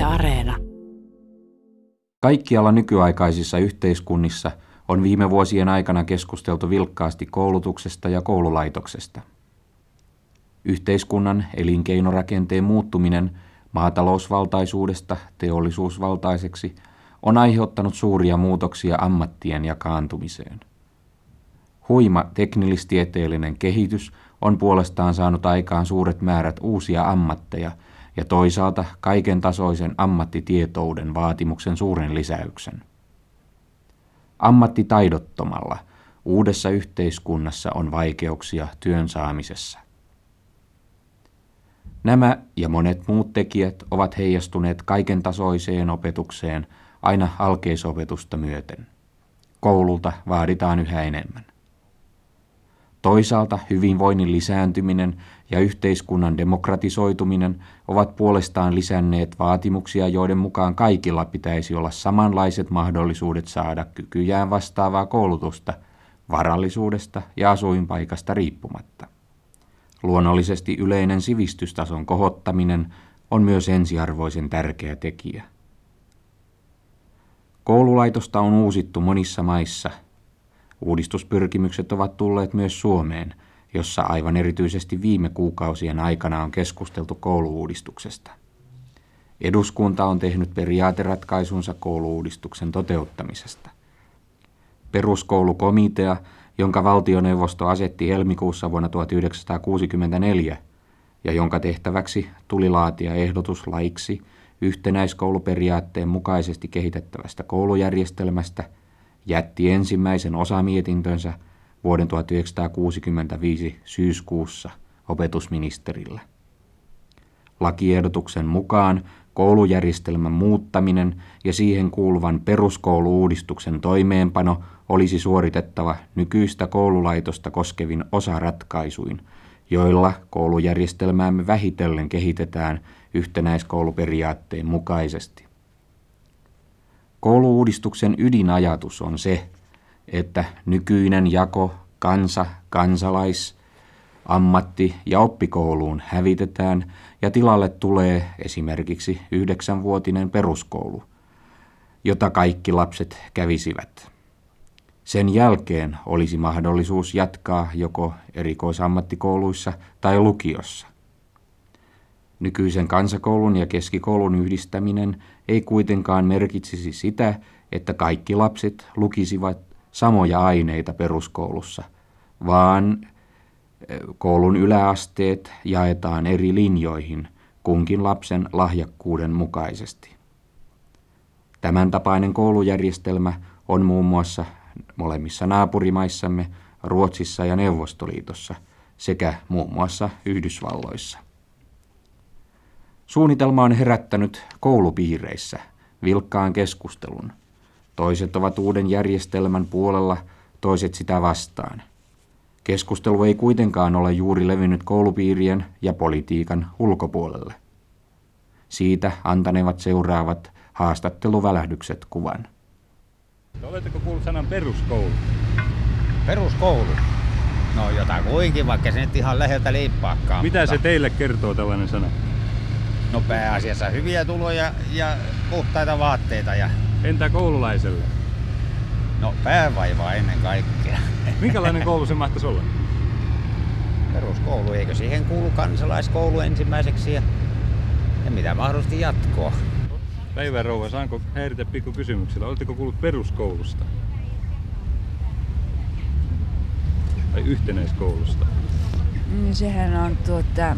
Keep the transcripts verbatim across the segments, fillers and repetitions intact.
Areena. Kaikkialla nykyaikaisissa yhteiskunnissa on viime vuosien aikana keskusteltu vilkkaasti koulutuksesta ja koululaitoksesta. Yhteiskunnan elinkeinorakenteen muuttuminen maatalousvaltaisuudesta teollisuusvaltaiseksi on aiheuttanut suuria muutoksia ammattien jakaantumiseen. Huima teknillistieteellinen kehitys on puolestaan saanut aikaan suuret määrät uusia ammatteja ja toisaalta kaiken tasoisen ammattitietouden vaatimuksen suuren lisäyksen. Ammattitaidottomalla uudessa yhteiskunnassa on vaikeuksia työn saamisessa. Nämä ja monet muut tekijät ovat heijastuneet kaiken tasoiseen opetukseen aina alkeisopetusta myöten. Koululta vaaditaan yhä enemmän. Toisaalta hyvinvoinnin lisääntyminen ja yhteiskunnan demokratisoituminen ovat puolestaan lisänneet vaatimuksia, joiden mukaan kaikilla pitäisi olla samanlaiset mahdollisuudet saada kykyjään vastaavaa koulutusta varallisuudesta ja asuinpaikasta riippumatta. Luonnollisesti yleinen sivistystason kohottaminen on myös ensiarvoisen tärkeä tekijä. Koululaitosta on uusittu monissa maissa. Uudistuspyrkimykset ovat tulleet myös Suomeen, jossa aivan erityisesti viime kuukausien aikana on keskusteltu kouluuudistuksesta. Eduskunta on tehnyt periaateratkaisunsa kouluuudistuksen toteuttamisesta. Peruskoulukomitea, jonka valtioneuvosto asetti helmikuussa vuonna tuhatyhdeksänsataakuusikymmentäneljä ja jonka tehtäväksi tuli laatia ehdotus laiksi yhtenäiskouluperiaatteen mukaisesti kehitettävästä koulujärjestelmästä, jätti ensimmäisen osamietintönsä vuoden tuhatyhdeksänsataakuusikymmentäviisi syyskuussa opetusministerille. Lakiehdotuksen mukaan koulujärjestelmän muuttaminen ja siihen kuuluvan peruskouluuudistuksen toimeenpano olisi suoritettava nykyistä koululaitosta koskevin osaratkaisuin, joilla koulujärjestelmäämme vähitellen kehitetään yhtenäiskouluperiaatteen mukaisesti. Kouluuudistuksen ydinajatus on se, että nykyinen jako kansa, kansalais, ammatti- ja oppikouluun hävitetään ja tilalle tulee esimerkiksi yhdeksänvuotinen peruskoulu, jota kaikki lapset kävisivät. Sen jälkeen olisi mahdollisuus jatkaa joko erikoisammattikouluissa tai lukiossa. Nykyisen kansakoulun ja keskikoulun yhdistäminen ei kuitenkaan merkitsisi sitä, että kaikki lapset lukisivat samoja aineita peruskoulussa, vaan koulun yläasteet jaetaan eri linjoihin kunkin lapsen lahjakkuuden mukaisesti. Tämän tapainen koulujärjestelmä on muun muassa molemmissa naapurimaissamme, Ruotsissa ja Neuvostoliitossa sekä muun muassa Yhdysvalloissa. Suunnitelma on herättänyt koulupiireissä vilkkaan keskustelun. Toiset ovat uuden järjestelmän puolella, toiset sitä vastaan. Keskustelu ei kuitenkaan ole juuri levinnyt koulupiirien ja politiikan ulkopuolelle. Siitä antanevat seuraavat haastatteluvälähdykset kuvan. Oletteko kuullut sanan peruskoulu? Peruskoulu? No jotakuinkin, vaikka se nyt ihan läheltä liippaakaan. Mitä mutta... se teille kertoo tällainen sana? No pääasiassa hyviä tuloja ja puhtaita vaatteita. Ja... Entä koululaiselle? No päävaivaa ennen kaikkea. Minkälainen koulu se mahtaisi olla? Peruskoulu, eikö siihen kuulu kansalaiskoulu ensimmäiseksi ja, ja mitä mahdollisesti jatkoa? Päivä rouva, saanko häiritä pikku kysymyksellä? Oletteko kuullut peruskoulusta? Tai yhtenäiskoulusta? Mm, sehän on tuota...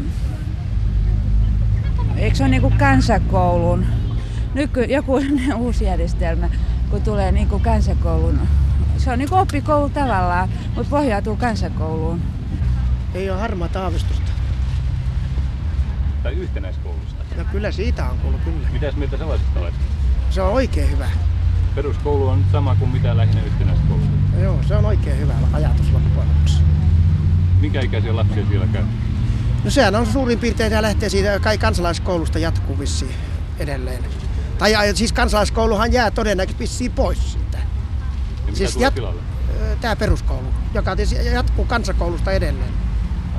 Eikö se ole niin kuin kansakoulun? Nyky, joku uusi järjestelmä, kun tulee niin kuin kansakoulun. Se on niin kuin oppikoulu tavallaan, mutta pohjautuu kansakouluun. Ei ole harmaata aavistusta. Tai yhtenäiskoulusta? No kyllä siitä on kuullut, kyllä. Mitäs mieltä sellaisesta olet? Se on oikein hyvä. Peruskoulu on sama kuin mitä lähinnä yhtenäiskoulu? No joo, se on oikein hyvä ajatus loppujen lopuksi. Minkä ikäisiä lapsia siellä käy? No sehän on suurin piirtein, ja lähtee siitä kai kansalaiskoulusta jatkuu vissiin edelleen. Tai siis kansalaiskouluhan jää todennäköisesti vissiin pois siitä. Ja mitä siis tulee jat- tilalle? Tämä peruskoulu, joka jatkuu kansakoulusta edelleen.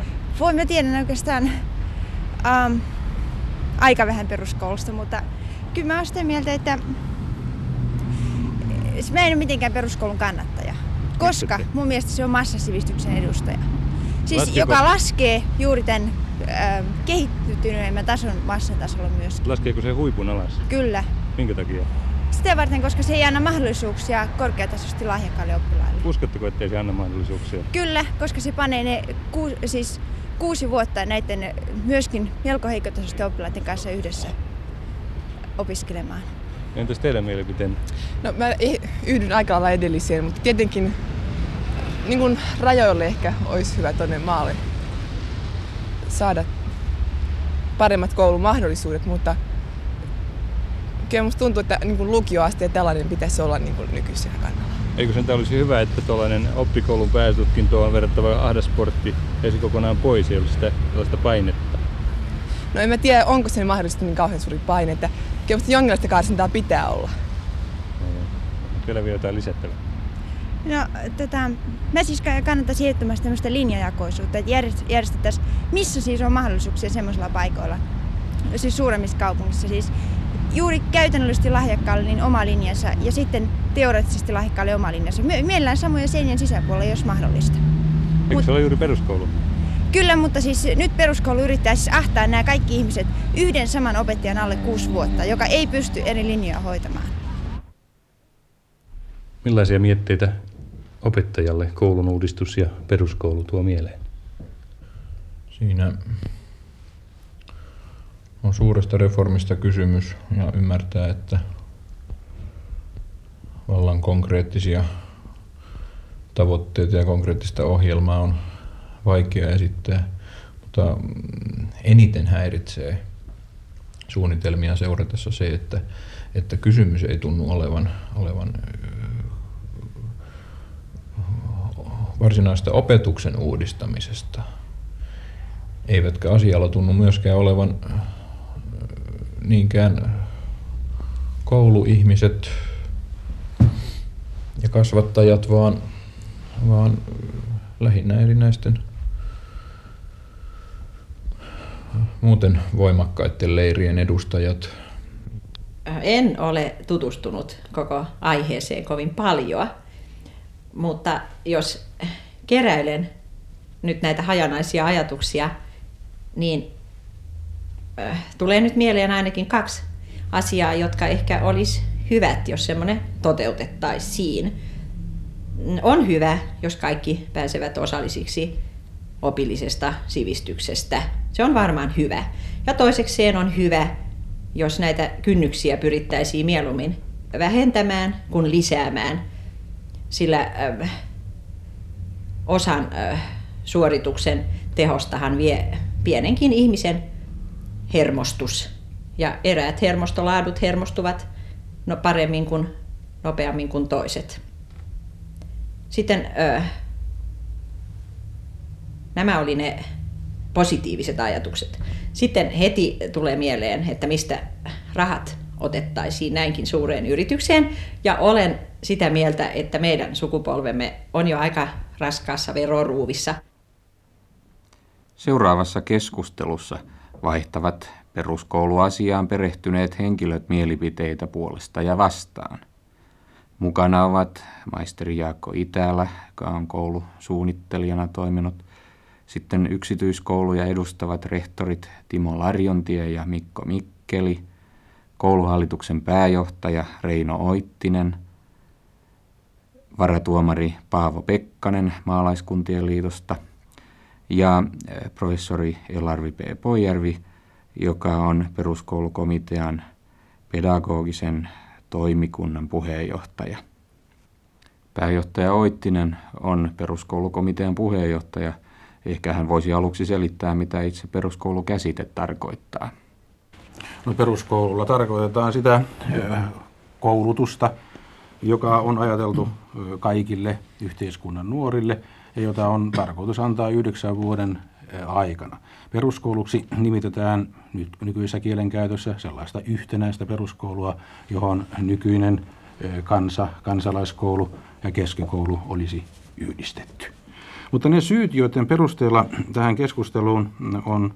Voi mä tiedän oikeastaan um, aika vähän peruskoulusta, mutta kyllä mä oon sitä mieltä, että mä en ole mitenkään peruskoulun kannattaja, koska mun mielestä se on massasivistyksen edustaja. Siis Laskeeko... joka laskee juuri tämän äh, kehittyneemmän tason massatasolla myös. Laskeeko se huipun alas? Kyllä. Minkä takia? Sitä varten, koska se ei anna mahdollisuuksia korkeatasoisesti lahjakkaille oppilaille. Uskotteko, ettei se anna mahdollisuuksia? Kyllä, koska se panee ne ku, siis kuusi vuotta näiden myöskin melko heikkotasoisten oppilaiden kanssa yhdessä opiskelemaan. Entäs teidän mielipiteen? No mä yhdyn aika lailla edelliseen, mutta tietenkin niin kuin rajoille ehkä olisi hyvä tuonne maalle saada paremmat koulumahdollisuudet, mutta kyllä musta tuntuu, että niin kuin lukioaste ja tällainen pitäisi olla niin kuin nykyisellä kannalla. Eikö sen olisi hyvä, että tuollainen oppikoulun pääsytutkintoon verrattava ahdasportti jäisi kokonaan pois, ei olisi sitä tällaista painetta? No en mä tiedä, onko se mahdollisesti niin kauhean suuri paine, että kyllä musta jonkinlaista karsintaa pitää olla. Vielä vielä jotain lisättävää. No, tota, mä siis kannattaisin ehdottomasti tämmöistä linjajakoisuutta, että järjestettäisiin, missä siis on mahdollisuuksia semmoisilla paikoilla, siis suuremmissa kaupungissa, siis juuri käytännöllisesti lahjakkaalle niin oma linjansa ja sitten teoreettisesti lahjakkaalle oma linjansa. Mielellään samojen seinien sisäpuolella, jos mahdollista. Eikö Mut, se ole juuri peruskoulu? Kyllä, mutta siis nyt peruskoulu yrittää siis ahtaa nämä kaikki ihmiset yhden saman opettajan alle kuusi vuotta, joka ei pysty eri linjoja hoitamaan. Millaisia mietteitä opettajalle koulun uudistus ja peruskoulu tuo mieleen? Siinä on suuresta reformista kysymys ja ymmärtää, että vallan konkreettisia tavoitteita ja konkreettista ohjelmaa on vaikea esittää, mutta eniten häiritsee suunnitelmia seuratessa se, että, että kysymys ei tunnu olevan, olevan varsinaista opetuksen uudistamisesta. Eivätkä asialla tunnu myöskään olevan niinkään kouluihmiset ja kasvattajat, vaan, vaan lähinnä erinäisten muuten voimakkaiden leirien edustajat. En ole tutustunut koko aiheeseen kovin paljon, mutta jos keräilen nyt näitä hajanaisia ajatuksia, niin äh, tulee nyt mieleen ainakin kaksi asiaa, jotka ehkä olisi hyvät, jos semmoinen toteutettaisiin. On hyvä, jos kaikki pääsevät osallisiksi opillisesta sivistyksestä. Se on varmaan hyvä. Ja toisekseen on hyvä, jos näitä kynnyksiä pyrittäisiin mieluummin vähentämään kuin lisäämään, sillä äh, osan äh, suorituksen tehostahan vie pienenkin ihmisen hermostus. Ja eräät hermostolaadut hermostuvat no paremmin kuin nopeammin kuin toiset. Sitten äh, nämä oli ne positiiviset ajatukset. Sitten heti tulee mieleen, että mistä rahat otettaisiin näinkin suureen yritykseen. Ja olen sitä mieltä, että meidän sukupolvemme on jo aika raskaassa veroruuvissa. Seuraavassa keskustelussa vaihtavat peruskouluasiaan perehtyneet henkilöt mielipiteitä puolesta ja vastaan. Mukana ovat maisteri Jaakko Itälä, joka on koulusuunnittelijana toiminut. Sitten yksityiskouluja edustavat rehtorit Timo Larjontie ja Mikko Mikkeli, kouluhallituksen pääjohtaja Reino Oittinen, varatuomari Paavo Pekkanen Maalaiskuntien liitosta ja professori Elarvi P. Poijärvi, joka on peruskoulukomitean pedagogisen toimikunnan puheenjohtaja. Pääjohtaja Oittinen on peruskoulukomitean puheenjohtaja. Ehkä hän voisi aluksi selittää, mitä itse peruskoulukäsite tarkoittaa. No, peruskoululla tarkoitetaan sitä koulutusta, joka on ajateltu kaikille yhteiskunnan nuorille ja jota on tarkoitus antaa yhdeksän vuoden aikana. Peruskouluksi nimitetään nyt nykyisessä kielenkäytössä sellaista yhtenäistä peruskoulua, johon nykyinen kansa, kansalaiskoulu ja keskikoulu olisi yhdistetty. Mutta ne syyt, joiden perusteella tähän keskusteluun on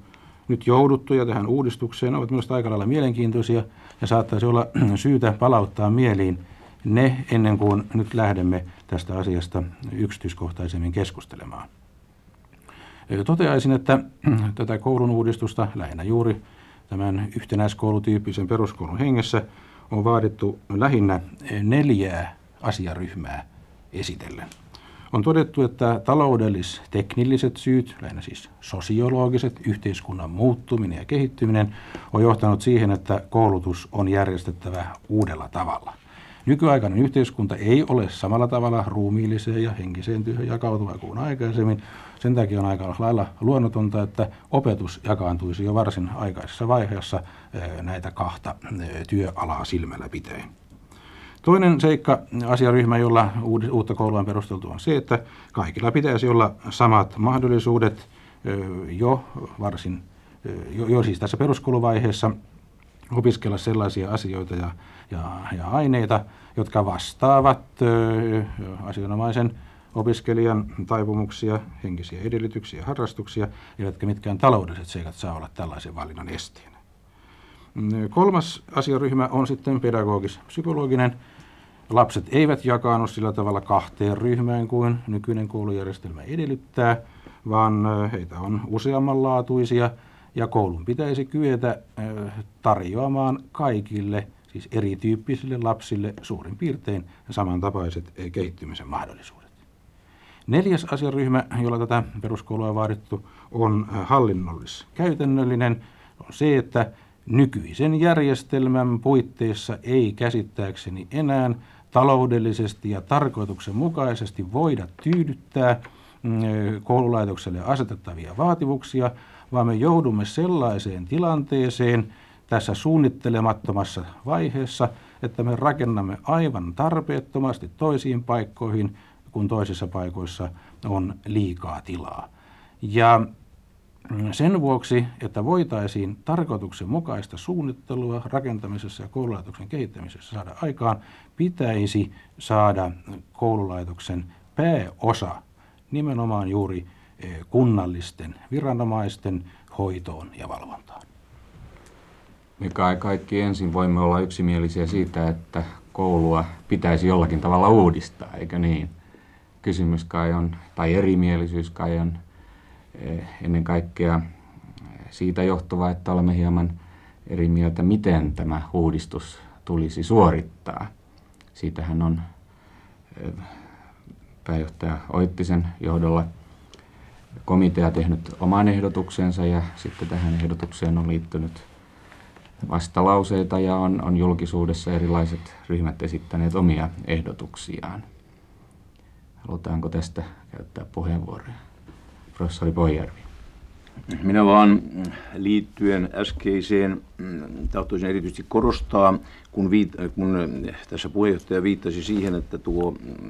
nyt jouduttuja tähän uudistukseen ovat minusta aika lailla mielenkiintoisia ja saattaisi olla syytä palauttaa mieliin ne ennen kuin nyt lähdemme tästä asiasta yksityiskohtaisemmin keskustelemaan. Toteaisin, että tätä koulun uudistusta lähinnä juuri tämän yhtenäiskoulutyyppisen peruskoulun hengessä on vaadittu lähinnä neljää asiaryhmää esitellen. On todettu, että taloudellis-teknilliset syyt, lähinnä siis sosiologiset, yhteiskunnan muuttuminen ja kehittyminen, on johtanut siihen, että koulutus on järjestettävä uudella tavalla. Nykyaikainen yhteiskunta ei ole samalla tavalla ruumiilliseen ja henkiseen työhön jakautuva kuin aikaisemmin. Sen takia on aika lailla luonnotonta, että opetus jakaantuisi jo varsin aikaisessa vaiheessa näitä kahta työalaa silmällä pitäen. Toinen seikka, asiaryhmä, jolla uutta koulua on perusteltu, on se, että kaikilla pitäisi olla samat mahdollisuudet jo varsin, jo, jo siis tässä peruskouluvaiheessa opiskella sellaisia asioita ja, ja, ja aineita, jotka vastaavat ö, asianomaisen opiskelijan taipumuksia, henkisiä edellytyksiä ja harrastuksia, eivätkä mitkään taloudelliset seikat saa olla tällaisen valinnan esteenä. Kolmas asiaryhmä on sitten pedagogis-psykologinen. Lapset eivät jakaannu sillä tavalla kahteen ryhmään kuin nykyinen koulujärjestelmä edellyttää, vaan heitä on useammanlaatuisia ja koulun pitäisi kyetä tarjoamaan kaikille, siis erityyppisille lapsille suurin piirtein samantapaiset kehittymisen mahdollisuudet. Neljäs asiaryhmä, jolla tätä peruskoulua on vaadittu, on hallinnollis-käytännöllinen. On se, että nykyisen järjestelmän puitteissa ei käsittääkseni enää taloudellisesti ja tarkoituksenmukaisesti voida tyydyttää koululaitokselle asetettavia vaatimuksia, vaan me joudumme sellaiseen tilanteeseen tässä suunnittelemattomassa vaiheessa, että me rakennamme aivan tarpeettomasti toisiin paikkoihin, kun toisissa paikoissa on liikaa tilaa. Ja sen vuoksi, että voitaisiin tarkoituksenmukaista suunnittelua rakentamisessa ja koululaitoksen kehittämisessä saada aikaan, pitäisi saada koululaitoksen pääosa nimenomaan juuri kunnallisten viranomaisten hoitoon ja valvontaan. Me kai kaikki ensin voimme olla yksimielisiä siitä, että koulua pitäisi jollakin tavalla uudistaa, eikö niin? Kysymys kai on, tai erimielisyys kai on ennen kaikkea siitä johtuva, että olemme hieman eri mieltä, miten tämä uudistus tulisi suorittaa. Siitähän on pääjohtaja Oittisen johdolla komitea tehnyt oman ehdotuksensa ja sitten tähän ehdotukseen on liittynyt vastalauseita ja on, on julkisuudessa erilaiset ryhmät esittäneet omia ehdotuksiaan. Halutaanko tästä käyttää puheenvuoroja? Professori Pohjärvi. Minä vaan liittyen äskeiseen tahtoisin erityisesti korostaa, kun, viit, kun tässä puheenjohtaja viittasi siihen, että tuo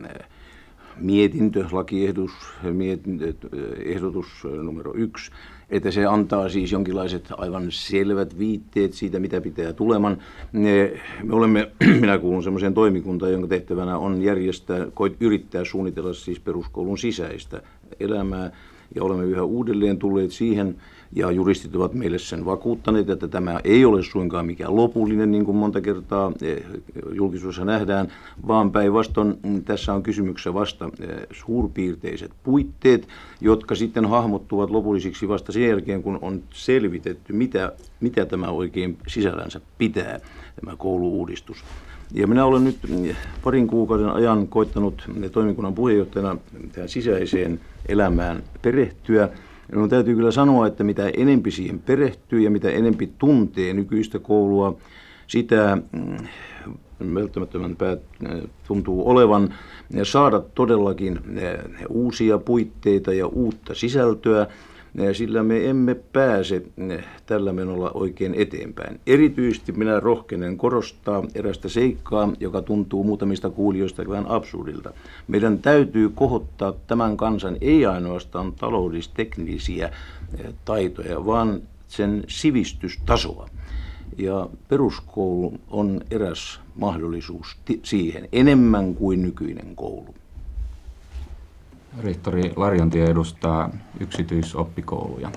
mietintö, lakiehdotus, mietintö, ehdotus numero yksi, että se antaa siis jonkinlaiset aivan selvät viitteet siitä, mitä pitää tuleman. Me olemme, minä kuulun semmoiseen toimikuntaan, jonka tehtävänä on järjestää, yrittää suunnitella siis peruskoulun sisäistä elämää, ja olemme yhä uudelleen tulleet siihen, ja juristit ovat meille sen vakuuttaneet, että tämä ei ole suinkaan mikään lopullinen, niin kuin monta kertaa julkisuudessa nähdään, vaan päinvastoin tässä on kysymyksessä vasta suurpiirteiset puitteet, jotka sitten hahmottuvat lopullisiksi vasta sen jälkeen, kun on selvitetty, mitä, mitä tämä oikein sisällänsä pitää, tämä koulu-uudistus. Ja minä olen nyt parin kuukauden ajan koittanut toimikunnan puheenjohtajana tähän sisäiseen elämään perehtyä. Minun täytyy kyllä sanoa, että mitä enempi siihen perehtyy ja mitä enempi tuntee nykyistä koulua, sitä välttämättömämpää tuntuu olevan saada todellakin uusia puitteita ja uutta sisältöä, sillä me emme pääse tällä menolla oikein eteenpäin. Erityisesti minä rohkenen korostaa erästä seikkaa, joka tuntuu muutamista kuulijoista vähän absurdilta. Meidän täytyy kohottaa tämän kansan ei ainoastaan taloudellis-teknisiä taitoja, vaan sen sivistystasoa. Ja peruskoulu on eräs mahdollisuus siihen, enemmän kuin nykyinen koulu. Rehtori Larjontie edustaa yksityisoppikouluja.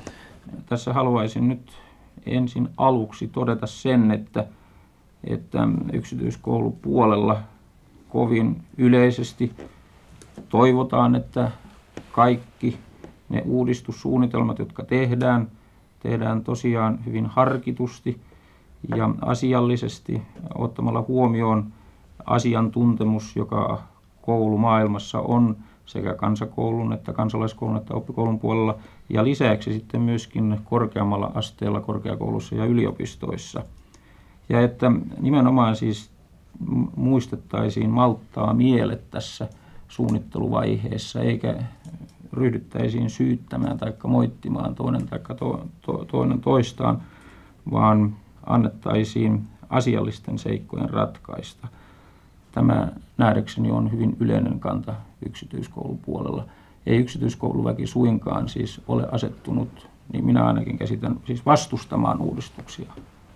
tässä haluaisin nyt ensin aluksi todeta sen, että, että yksityiskoulupuolella kovin yleisesti toivotaan, että kaikki ne uudistussuunnitelmat, jotka tehdään, tehdään tosiaan hyvin harkitusti ja asiallisesti ottamalla huomioon asiantuntemus, joka koulumaailmassa on sekä kansakoulun että kansalaiskoulun että oppikoulun puolella ja lisäksi sitten myöskin korkeammalla asteella korkeakoulussa ja yliopistoissa. Ja että nimenomaan siis muistettaisiin malttaa mielet tässä suunnitteluvaiheessa eikä ryhdyttäisiin syyttämään tai moittimaan toinen tai to, to, toinen toistaan, vaan annettaisiin asiallisten seikkojen ratkaista. Tämä nähdäkseni on hyvin yleinen kanta yksityiskoulupuolella. Ei yksityiskouluväki suinkaan siis ole asettunut, niin minä ainakin käsitän, siis vastustamaan uudistuksia.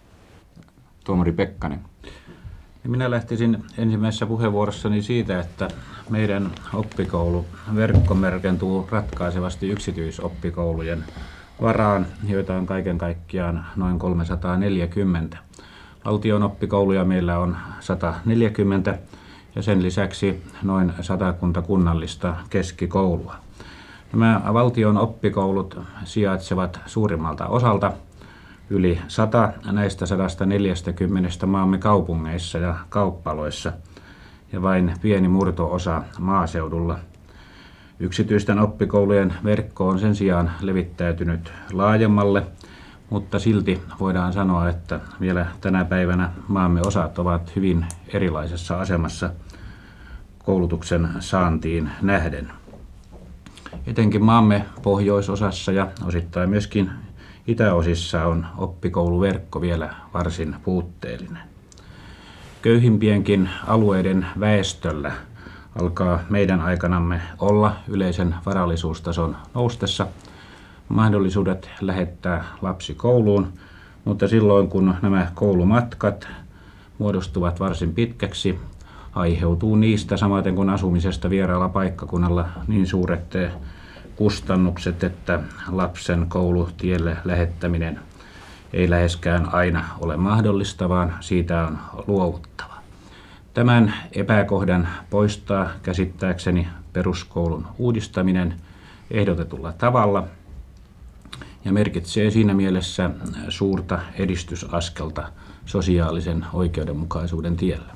Tuomari Pekkanen. Minä lähtisin ensimmäisessä puheenvuorossani siitä, että meidän oppikouluverkko merkentuu ratkaisevasti yksityisoppikoulujen varaan, joita on kaiken kaikkiaan noin kolmesataaneljäkymmentä. Valtion oppikouluja meillä on sata neljäkymmentä ja sen lisäksi noin satakunta kunnallista keskikoulua. Nämä valtion oppikoulut sijaitsevat suurimmalta osalta yli sata näistä sata neljäkymmentä maamme kaupungeissa ja kauppaloissa ja vain pieni murto-osa maaseudulla. Yksityisten oppikoulujen verkko on sen sijaan levittäytynyt laajemmalle, mutta silti voidaan sanoa, että vielä tänä päivänä maamme osat ovat hyvin erilaisessa asemassa koulutuksen saantiin nähden. Etenkin maamme pohjoisosassa ja osittain myöskin itäosissa on oppikouluverkko vielä varsin puutteellinen. Köyhimpienkin alueiden väestöllä alkaa meidän aikanamme olla yleisen varallisuustason noustessa mahdollisuudet lähettää lapsi kouluun, mutta silloin kun nämä koulumatkat muodostuvat varsin pitkäksi, aiheutuu niistä samaten kuin asumisesta vieraalla paikkakunnalla niin suuret kustannukset, että lapsen koulutielle lähettäminen ei läheskään aina ole mahdollista, vaan siitä on luovuttava. Tämän epäkohdan poistaa käsittääkseni peruskoulun uudistaminen ehdotetulla tavalla ja merkitsee siinä mielessä suurta edistysaskelta sosiaalisen oikeudenmukaisuuden tiellä.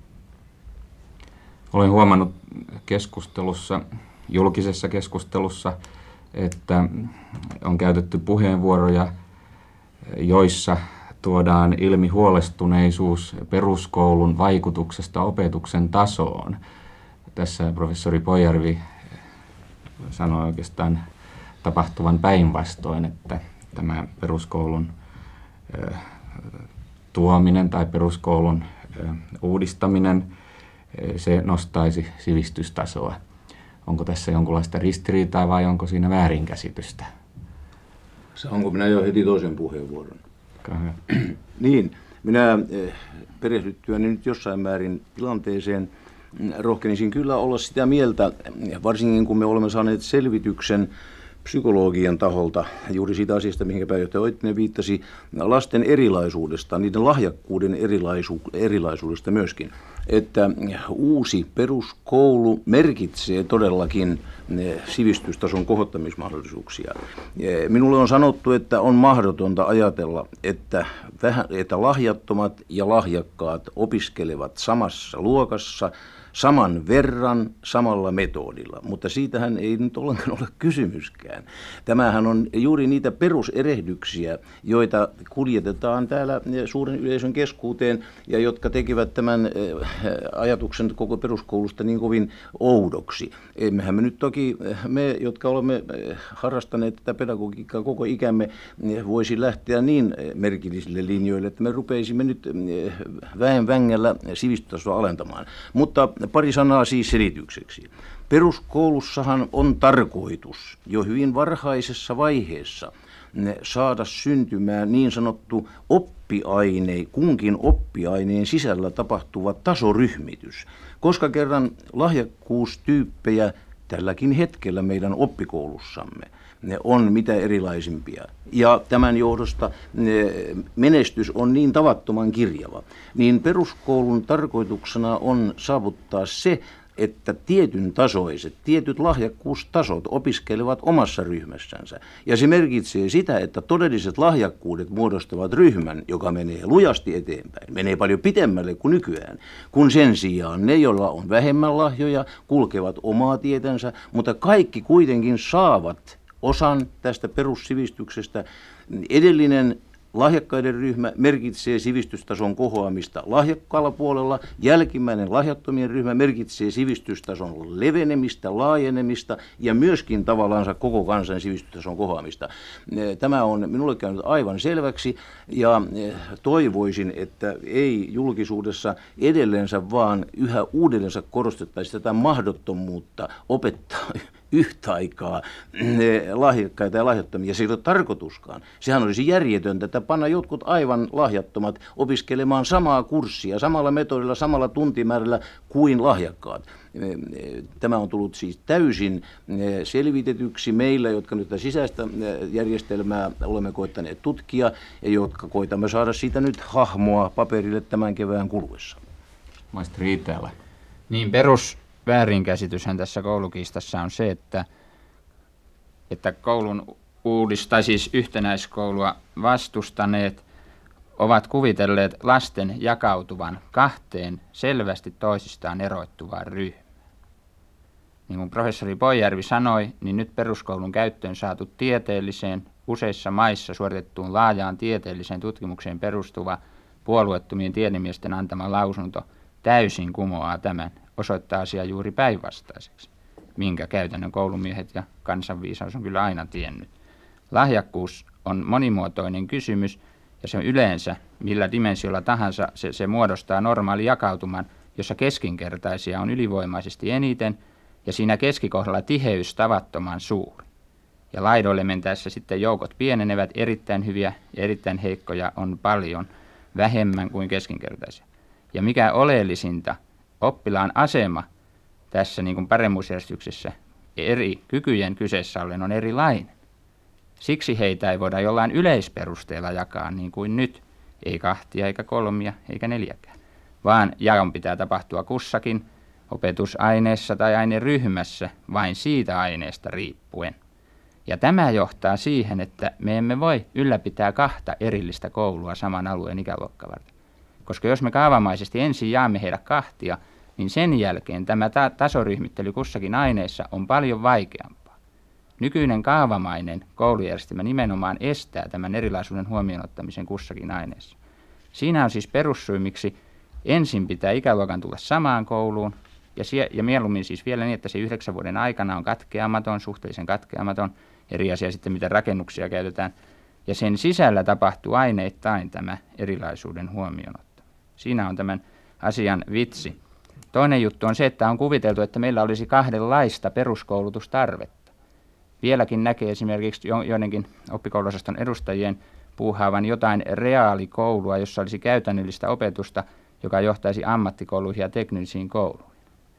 Olen huomannut keskustelussa, julkisessa keskustelussa, että on käytetty puheenvuoroja, joissa tuodaan ilmi huolestuneisuus peruskoulun vaikutuksesta opetuksen tasoon. Tässä professori Pojärvi sanoi oikeastaan tapahtuvan päinvastoin, että tämä peruskoulun tuominen tai peruskoulun uudistaminen, se nostaisi sivistystasoa. Onko tässä jonkinlaista ristiriitaa vai onko siinä väärinkäsitystä? Saanko minä jo heti toisen puheenvuoron? Niin, minä perehdyttyäni nyt jossain määrin tilanteeseen rohkenisin kyllä olla sitä mieltä, varsinkin kun me olemme saaneet selvityksen psykologian taholta juuri siitä asiasta, mihin pääjohtaja Oittinen viittasi, lasten erilaisuudesta, niiden lahjakkuuden erilaisu- erilaisuudesta myöskin, että uusi peruskoulu merkitsee todellakin sivistystason kohottamismahdollisuuksia. Minulle on sanottu, että on mahdotonta ajatella, että, vähän, että lahjattomat ja lahjakkaat opiskelevat samassa luokassa, saman verran, samalla metodilla, mutta siitähän ei nyt ollenkaan ole kysymyskään. Tämähän on juuri niitä peruserehdyksiä, joita kuljetetaan täällä suuren yleisön keskuuteen ja jotka tekivät tämän ajatuksen koko peruskoulusta niin kovin oudoksi. Emmehän me nyt toki, me jotka olemme harrastaneet tätä pedagogiikkaa koko ikämme, voisi lähteä niin merkillisille linjoille, että me rupeisimme nyt väen vängällä sivistystasoa alentamaan. Mutta pari sanaa siis selitykseksi. Peruskoulussahan on tarkoitus jo hyvin varhaisessa vaiheessa saada syntymään niin sanottu oppiaine, kunkin oppiaineen sisällä tapahtuva tasoryhmitys, koska kerran lahjakkuustyyppejä tälläkin hetkellä meidän oppikoulussamme on mitä erilaisimpia. Ja tämän johdosta menestys on niin tavattoman kirjava. Niin peruskoulun tarkoituksena on saavuttaa se, että tietyn tasoiset, tietyt lahjakkuustasot opiskelevat omassa ryhmässänsä. Ja se merkitsee sitä, että todelliset lahjakkuudet muodostavat ryhmän, joka menee lujasti eteenpäin, menee paljon pitemmälle kuin nykyään, kun sen sijaan ne, joilla on vähemmän lahjoja, kulkevat omaa tietänsä, mutta kaikki kuitenkin saavat osan tästä perussivistyksestä. Edellinen lahjakkaiden ryhmä merkitsee sivistystason kohoamista lahjakkaalla puolella. Jälkimmäinen lahjattomien ryhmä merkitsee sivistystason levenemistä, laajenemista ja myöskin tavallaan koko kansan sivistystason kohoamista. Tämä on minulle käynyt aivan selväksi ja toivoisin, että ei julkisuudessa edellensä vaan yhä uudelleen korostettaisi tätä mahdottomuutta opettaa yhtä aikaa lahjakkaita ja lahjattomia. Se ei ole tarkoituskaan. Sehän olisi järjetöntä, että panna jotkut aivan lahjattomat opiskelemaan samaa kurssia, samalla metodilla, samalla tuntimäärällä kuin lahjakkaat. Tämä on tullut siis täysin selvitetyksi meillä, jotka nyt tätä sisäistä järjestelmää olemme koittaneet tutkia ja jotka koitamme saada siitä nyt hahmoa paperille tämän kevään kuluessa. Maisteri Itälä. Niin, perus väärinkäsityshän tässä koulukiistassa on se, että, että koulun uudis, tai siis yhtenäiskoulua vastustaneet ovat kuvitelleet lasten jakautuvan kahteen selvästi toisistaan eroittuvaan ryhmään. Niin kuin professori Boijärvi sanoi, niin nyt peruskoulun käyttöön saatu tieteelliseen, useissa maissa suoritettuun laajaan tieteelliseen tutkimukseen perustuva puolueettomien tiedemiesten antama lausunto täysin kumoaa tämän, osoittaa asiaa juuri päinvastaiseksi, minkä käytännön koulumiehet ja kansanviisaus on kyllä aina tiennyt. Lahjakkuus on monimuotoinen kysymys, ja se yleensä, millä dimensiolla tahansa, se, se muodostaa normaali jakautuman, jossa keskinkertaisia on ylivoimaisesti eniten, ja siinä keskikohdalla tiheys tavattoman suuri. Ja laidoille mentäessä sitten joukot pienenevät, erittäin hyviä ja erittäin heikkoja on paljon vähemmän kuin keskinkertaisia. Ja mikä oleellisinta, oppilaan asema tässä niin kuin paremmuusjärjestyksessä eri kykyjen kyseessä ollen on erilainen. Siksi heitä ei voida jollain yleisperusteella jakaa niin kuin nyt, ei kahtia eikä kolmia eikä neljäkään, vaan jaon pitää tapahtua kussakin opetusaineessa tai aineryhmässä vain siitä aineesta riippuen. Ja tämä johtaa siihen, että me emme voi ylläpitää kahta erillistä koulua saman alueen ikäluokkaa varten. Koska jos me kaavamaisesti ensin jaamme heidät kahtia, niin sen jälkeen tämä ta- tasoryhmittely kussakin aineessa on paljon vaikeampaa. Nykyinen kaavamainen koulujärjestelmä nimenomaan estää tämän erilaisuuden huomioon ottamisen kussakin aineessa. Siinä on siis perussyy, miksi ensin pitää ikäluokan tulla samaan kouluun, ja, sie- ja mieluummin siis vielä niin, että se yhdeksän vuoden aikana on katkeamaton, suhteellisen katkeamaton, eri asia sitten, miten rakennuksia käytetään, ja sen sisällä tapahtuu aineittain tämä erilaisuuden huomioonotto. Siinä on tämän asian vitsi. Toinen juttu on se, että on kuviteltu, että meillä olisi kahdenlaista peruskoulutustarvetta. Vieläkin näkee esimerkiksi joidenkin oppikouluosaston edustajien puuhaavan jotain reaalikoulua, jossa olisi käytännöllistä opetusta, joka johtaisi ammattikouluihin ja teknisiin kouluihin.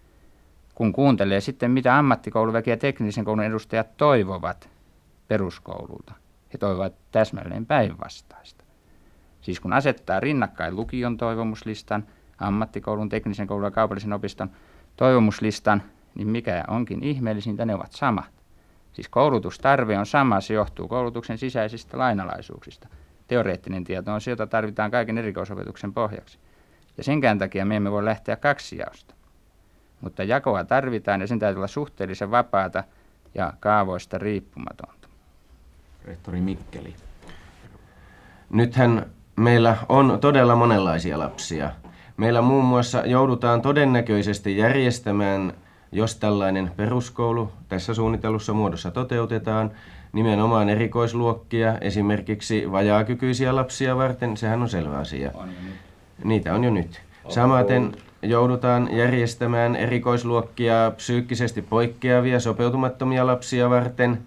Kun kuuntelee sitten, mitä ammattikouluväki ja teknisen koulun edustajat toivovat peruskoululta, he toivovat täsmälleen päinvastaista. Siis kun asettaa rinnakkain lukion toivomuslistan, ammattikoulun, teknisen koulun ja kaupallisen opiston toivomuslistan, niin mikä onkin ihmeellisintä, ne ovat samat. Siis koulutustarve on sama, se johtuu koulutuksen sisäisistä lainalaisuuksista. Teoreettinen tieto on se, jota tarvitaan kaiken erikoisopetuksen pohjaksi. Ja senkään takia me emme voi lähteä kaksijaosta. Mutta jakoa tarvitaan ja sen täytyy olla suhteellisen vapaata ja kaavoista riippumatonta. Rehtori Mikkeli. Nythän meillä on todella monenlaisia lapsia. Meillä muun muassa joudutaan todennäköisesti järjestämään, jos tällainen peruskoulu tässä suunnitellussa muodossa toteutetaan, nimenomaan erikoisluokkia, esimerkiksi vajaakykyisiä lapsia varten, sehän on selvä asia. On Niitä on jo nyt. Samaten joudutaan järjestämään erikoisluokkia psyykkisesti poikkeavia, sopeutumattomia lapsia varten.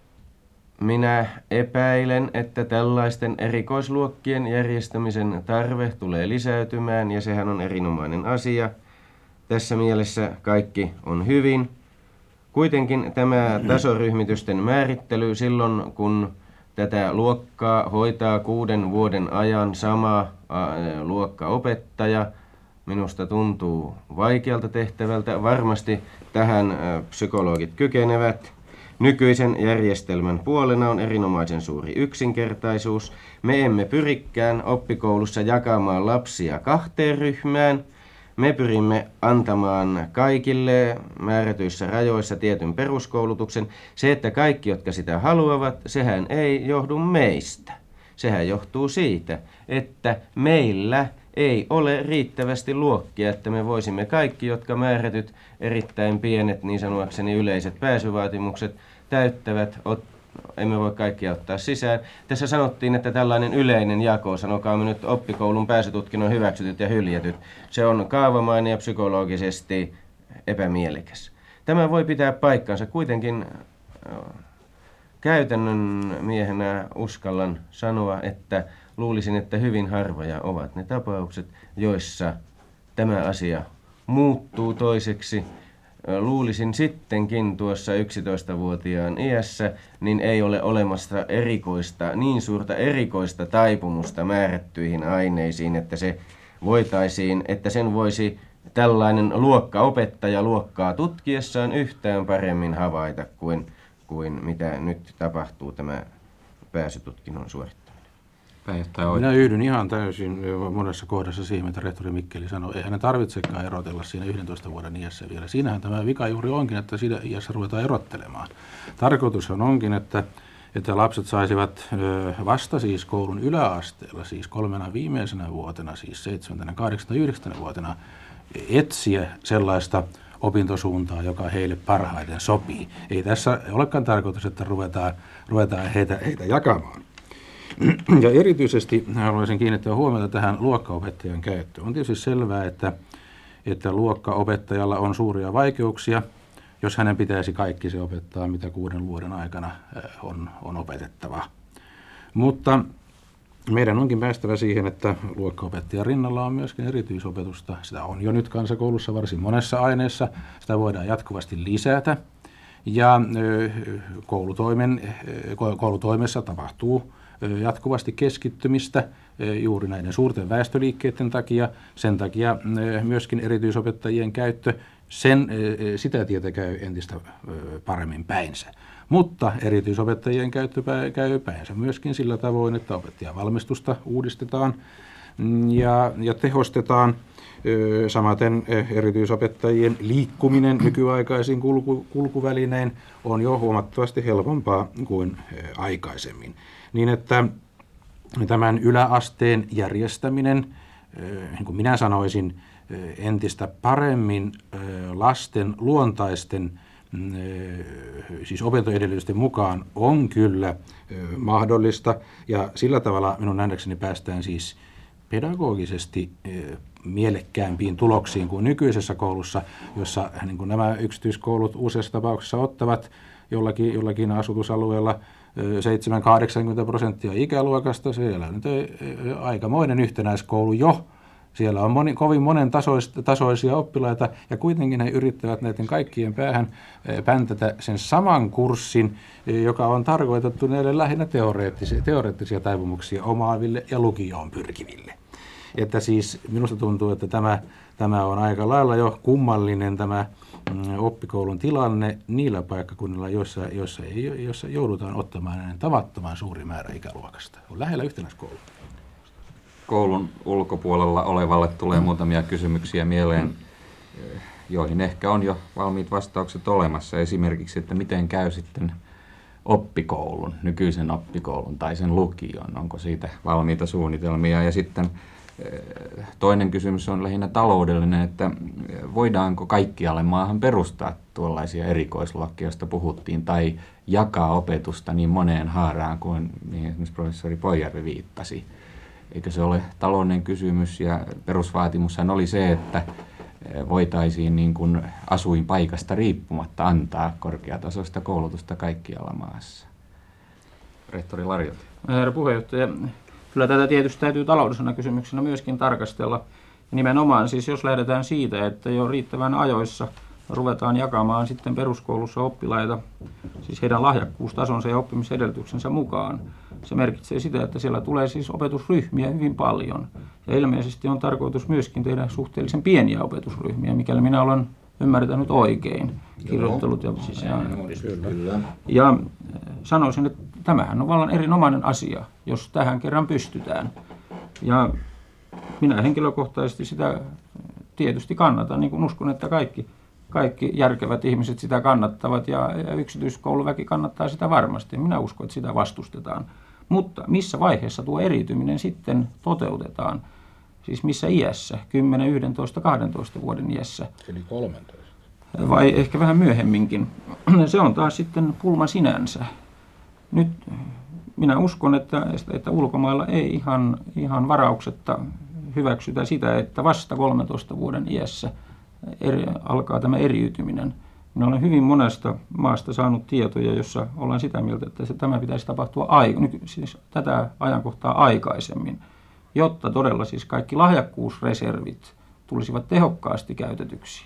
Minä epäilen, että tällaisten erikoisluokkien järjestämisen tarve tulee lisäytymään, ja sehän on erinomainen asia. Tässä mielessä kaikki on hyvin, Kuitenkin tämä tasoryhmitysten määrittely silloin, kun tätä luokkaa hoitaa kuuden vuoden ajan sama luokkaopettaja, minusta tuntuu vaikealta tehtävältä. Varmasti tähän psykologit kykenevät. Nykyisen järjestelmän puolena on erinomaisen suuri yksinkertaisuus. Me emme pyrikään oppikoulussa jakamaan lapsia kahteen ryhmään. Me pyrimme antamaan kaikille määrätyissä rajoissa tietyn peruskoulutuksen. Se, että kaikki, jotka sitä haluavat, sehän ei johdu meistä. Sehän johtuu siitä, että meillä ei ole riittävästi luokkia, että me voisimme kaikki, jotka määrätyt erittäin pienet, niin sanoakseni yleiset pääsyvaatimukset täyttävät, ot, emme voi kaikkia ottaa sisään. Tässä sanottiin, että tällainen yleinen jako, sanokaamme nyt oppikoulun pääsytutkinnon hyväksytyt ja hyljetyt, se on kaavamainen ja psykologisesti epämielekäs. Tämä voi pitää paikkansa. Kuitenkin käytännön miehenä uskallan sanoa, että luulisin, että hyvin harvoja ovat ne tapaukset, joissa tämä asia muuttuu toiseksi. Luulisin sittenkin tuossa yksitoistavuotiaan iässä, niin ei ole olemassa erikoista, niin suurta erikoista taipumusta määrättyihin aineisiin, että se voitaisiin, että sen voisi tällainen luokkaopettaja luokkaa tutkiessaan yhtään paremmin havaita kuin, kuin mitä nyt tapahtuu tämä pääsytutkinnon suorittaminen. Minä yhdyn ihan täysin monessa kohdassa siihen, mitä rehtori Mikkeli sanoi. Eihän ne tarvitsekaan erotella siinä yhdentoista vuoden iässä vielä. Siinähän tämä vika juuri onkin, että siinä iässä ruvetaan erottelemaan. Tarkoitus onkin, että, että lapset saisivat vasta siis koulun yläasteella, siis kolmena viimeisenä vuotena, siis seitsemäntenä, kahdeksantena, yhdeksäntenä vuotena etsiä sellaista opintosuuntaa, joka heille parhaiten sopii. Ei tässä olekaan tarkoitus, että ruvetaan, ruvetaan heitä, heitä jakamaan. Ja erityisesti haluaisin kiinnittää huomiota tähän luokkaopettajan käyttöön. On tietysti selvää, että, että luokkaopettajalla on suuria vaikeuksia, jos hänen pitäisi kaikki se opettaa, mitä kuuden vuoden aikana on, on opetettava. Mutta meidän onkin päästävä siihen, että luokkaopettajan rinnalla on myöskin erityisopetusta. Sitä on jo nyt kansakoulussa varsin monessa aineessa. Sitä voidaan jatkuvasti lisätä. Ja koulutoimen, koulutoimessa tapahtuu jatkuvasti keskittymistä juuri näiden suurten väestöliikkeiden takia. Sen takia myöskin erityisopettajien käyttö, sen, sitä tietä käy entistä paremmin päinsä. Mutta erityisopettajien käyttö käy päinsä myöskin sillä tavoin, että opettajan valmistusta uudistetaan ja, ja tehostetaan. Samaten erityisopettajien liikkuminen nykyaikaisiin kulku, kulkuvälinein on jo huomattavasti helpompaa kuin aikaisemmin. Niin että tämän yläasteen järjestäminen, niin kuin minä sanoisin, entistä paremmin lasten luontaisten, siis opintoedellytysten mukaan on kyllä mahdollista. Ja sillä tavalla minun nähdäkseni päästään siis pedagogisesti mielekkäämpiin tuloksiin kuin nykyisessä koulussa, jossa niin kuin nämä yksityiskoulut useissa tapauksissa ottavat jollakin, jollakin asutusalueella seitsemänkymmentä kahdeksankymmentä prosenttia ikäluokasta. Siellä on nyt aikamoinen yhtenäiskoulu jo. Siellä on moni, kovin monen tasoista, tasoisia oppilaita ja kuitenkin he yrittävät näiden kaikkien päähän päntätä sen saman kurssin, joka on tarkoitettu näille lähinnä teoreettisia, teoreettisia taipumuksia omaaville ja lukioon pyrkiville. Että siis minusta tuntuu, että tämä, tämä on aika lailla jo kummallinen tämä oppikoulun tilanne niillä paikkakunnilla, joissa, joissa, joissa joudutaan ottamaan näin tavattoman suuri määrä ikäluokasta. On lähellä yhtenäiskoulu. Koulun ulkopuolella olevalle tulee muutamia kysymyksiä mieleen, joihin ehkä on jo valmiit vastaukset olemassa. Esimerkiksi, että miten käy sitten oppikoulun, nykyisen oppikoulun tai sen lukion, onko siitä valmiita suunnitelmia. Ja sitten toinen kysymys on lähinnä taloudellinen, että voidaanko kaikkialle maahan perustaa tuollaisia erikoisluokkia, joista puhuttiin, tai jakaa opetusta niin moneen haaraan kuin mihin esimerkiksi professori Poijärvi viittasi. Eikö se ole taloudellinen kysymys, ja perusvaatimushan oli se, että voitaisiin niin kuin asuinpaikasta riippumatta antaa korkeatasoista koulutusta kaikkialla maassa. Rehtori Larjoti. Herra puheenjohtaja, kyllä tätä tietysti täytyy taloudellisena kysymyksenä myöskin tarkastella. Ja nimenomaan siis jos lähdetään siitä, että jo riittävän ajoissa ruvetaan jakamaan sitten peruskoulussa oppilaita, siis heidän lahjakkuustasonsa ja oppimisedellytyksensä mukaan. Se merkitsee sitä, että siellä tulee siis opetusryhmiä hyvin paljon. Ja ilmeisesti on tarkoitus myöskin tehdä suhteellisen pieniä opetusryhmiä, mikäli minä olen ymmärtänyt oikein. Kirjoittelut ja, siis ja, ja sanoisin, että tämähän on vallan erinomainen asia, jos tähän kerran pystytään. Ja minä henkilökohtaisesti sitä tietysti kannatan, niin kuin uskon, että kaikki, kaikki järkevät ihmiset sitä kannattavat ja, ja yksityiskouluväki kannattaa sitä varmasti. Minä uskon, että sitä vastustetaan. Mutta missä vaiheessa tuo eriytyminen sitten toteutetaan? Siis missä iässä? kymmenen, yksitoista, kaksitoista vuoden iässä? Eli kolmetoista. Vai ehkä vähän myöhemminkin. Se on taas sitten pulma sinänsä. Nyt minä uskon, että, että ulkomailla ei ihan, ihan varauksetta hyväksytä sitä, että vasta kolmentoista vuoden iässä eri, alkaa tämä eriytyminen. Minä olen hyvin monesta maasta saanut tietoja, jossa ollaan sitä mieltä, että se, tämä pitäisi tapahtua aik- nyt, siis tätä ajankohtaa aikaisemmin, jotta todella siis kaikki lahjakkuusreservit tulisivat tehokkaasti käytetyksi.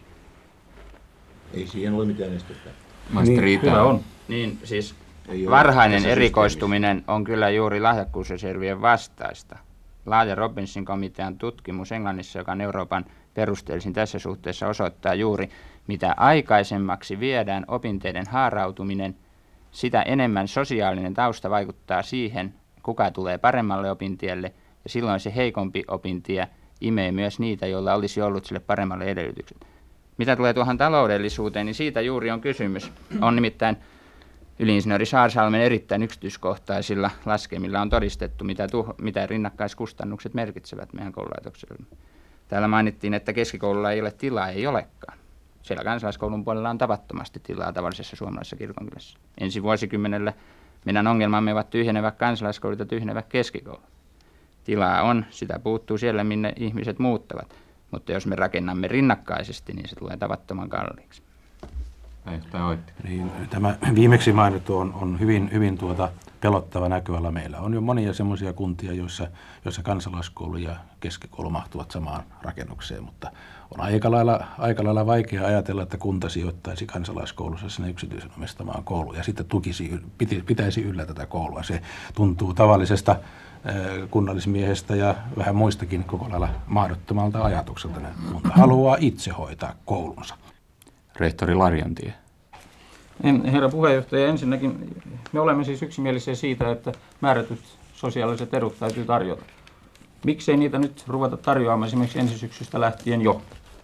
Ei siihen ole mitään estettä. Niin, hyvä on. Niin, siis varhainen erikoistuminen on kyllä juuri lahjakkuusreservien vastaista. Laaja Robinson komitean tutkimus Englannissa, joka on Euroopan perusteellisin tässä suhteessa, osoittaa juuri, mitä aikaisemmaksi viedään opinteiden haarautuminen, sitä enemmän sosiaalinen tausta vaikuttaa siihen, kuka tulee paremmalle opintielle, ja silloin se heikompi opintie imee myös niitä, joilla olisi ollut sille paremmalle edellytykset. Mitä tulee tuohon taloudellisuuteen, niin siitä juuri on kysymys. On nimittäin yliinsinööri Saarsalmen erittäin yksityiskohtaisilla laskemilla on todistettu, mitä, tuh- mitä rinnakkaiskustannukset merkitsevät meidän koululaitokselle. Täällä mainittiin, että keskikoululla ei ole tilaa, ei olekaan. Siellä kansalaiskoulun puolella on tavattomasti tilaa tavallisessa suomalaisessa kirkonkylässä. Ensi vuosikymmenellä meidän ongelmamme ovat tyhjenevät kansalaiskoulut ja tyhjenevät keskikoulut. Tilaa on, sitä puuttuu siellä, minne ihmiset muuttavat. Mutta jos me rakennamme rinnakkaisesti, niin se tulee tavattoman kalliiksi. Niin, tämä viimeksi mainittu on, on hyvin, hyvin tuota pelottava näköala. Meillä on jo monia semmoisia kuntia, joissa, joissa kansalaiskoulu ja keskikoulu mahtuvat samaan rakennukseen, mutta on aika lailla, aika lailla vaikea ajatella, että kunta sijoittaisi kansalaiskoulussa sinne yksityisen omistamaan kouluun ja sitten tukisi, pitäisi yllä tätä koulua. Se tuntuu tavallisesta kunnallismiehestä ja vähän muistakin koko lailla mahdottomalta ajatukselta. Kunta haluaa itse hoitaa koulunsa. Rehtori Larjantie. Herra puheenjohtaja, ensinnäkin me olemme siis yksimielisiä siitä, että määrätyt sosiaaliset edut täytyy tarjota. Miksei niitä nyt ruveta tarjoamaan esimerkiksi ensisyksystä lähtien jo?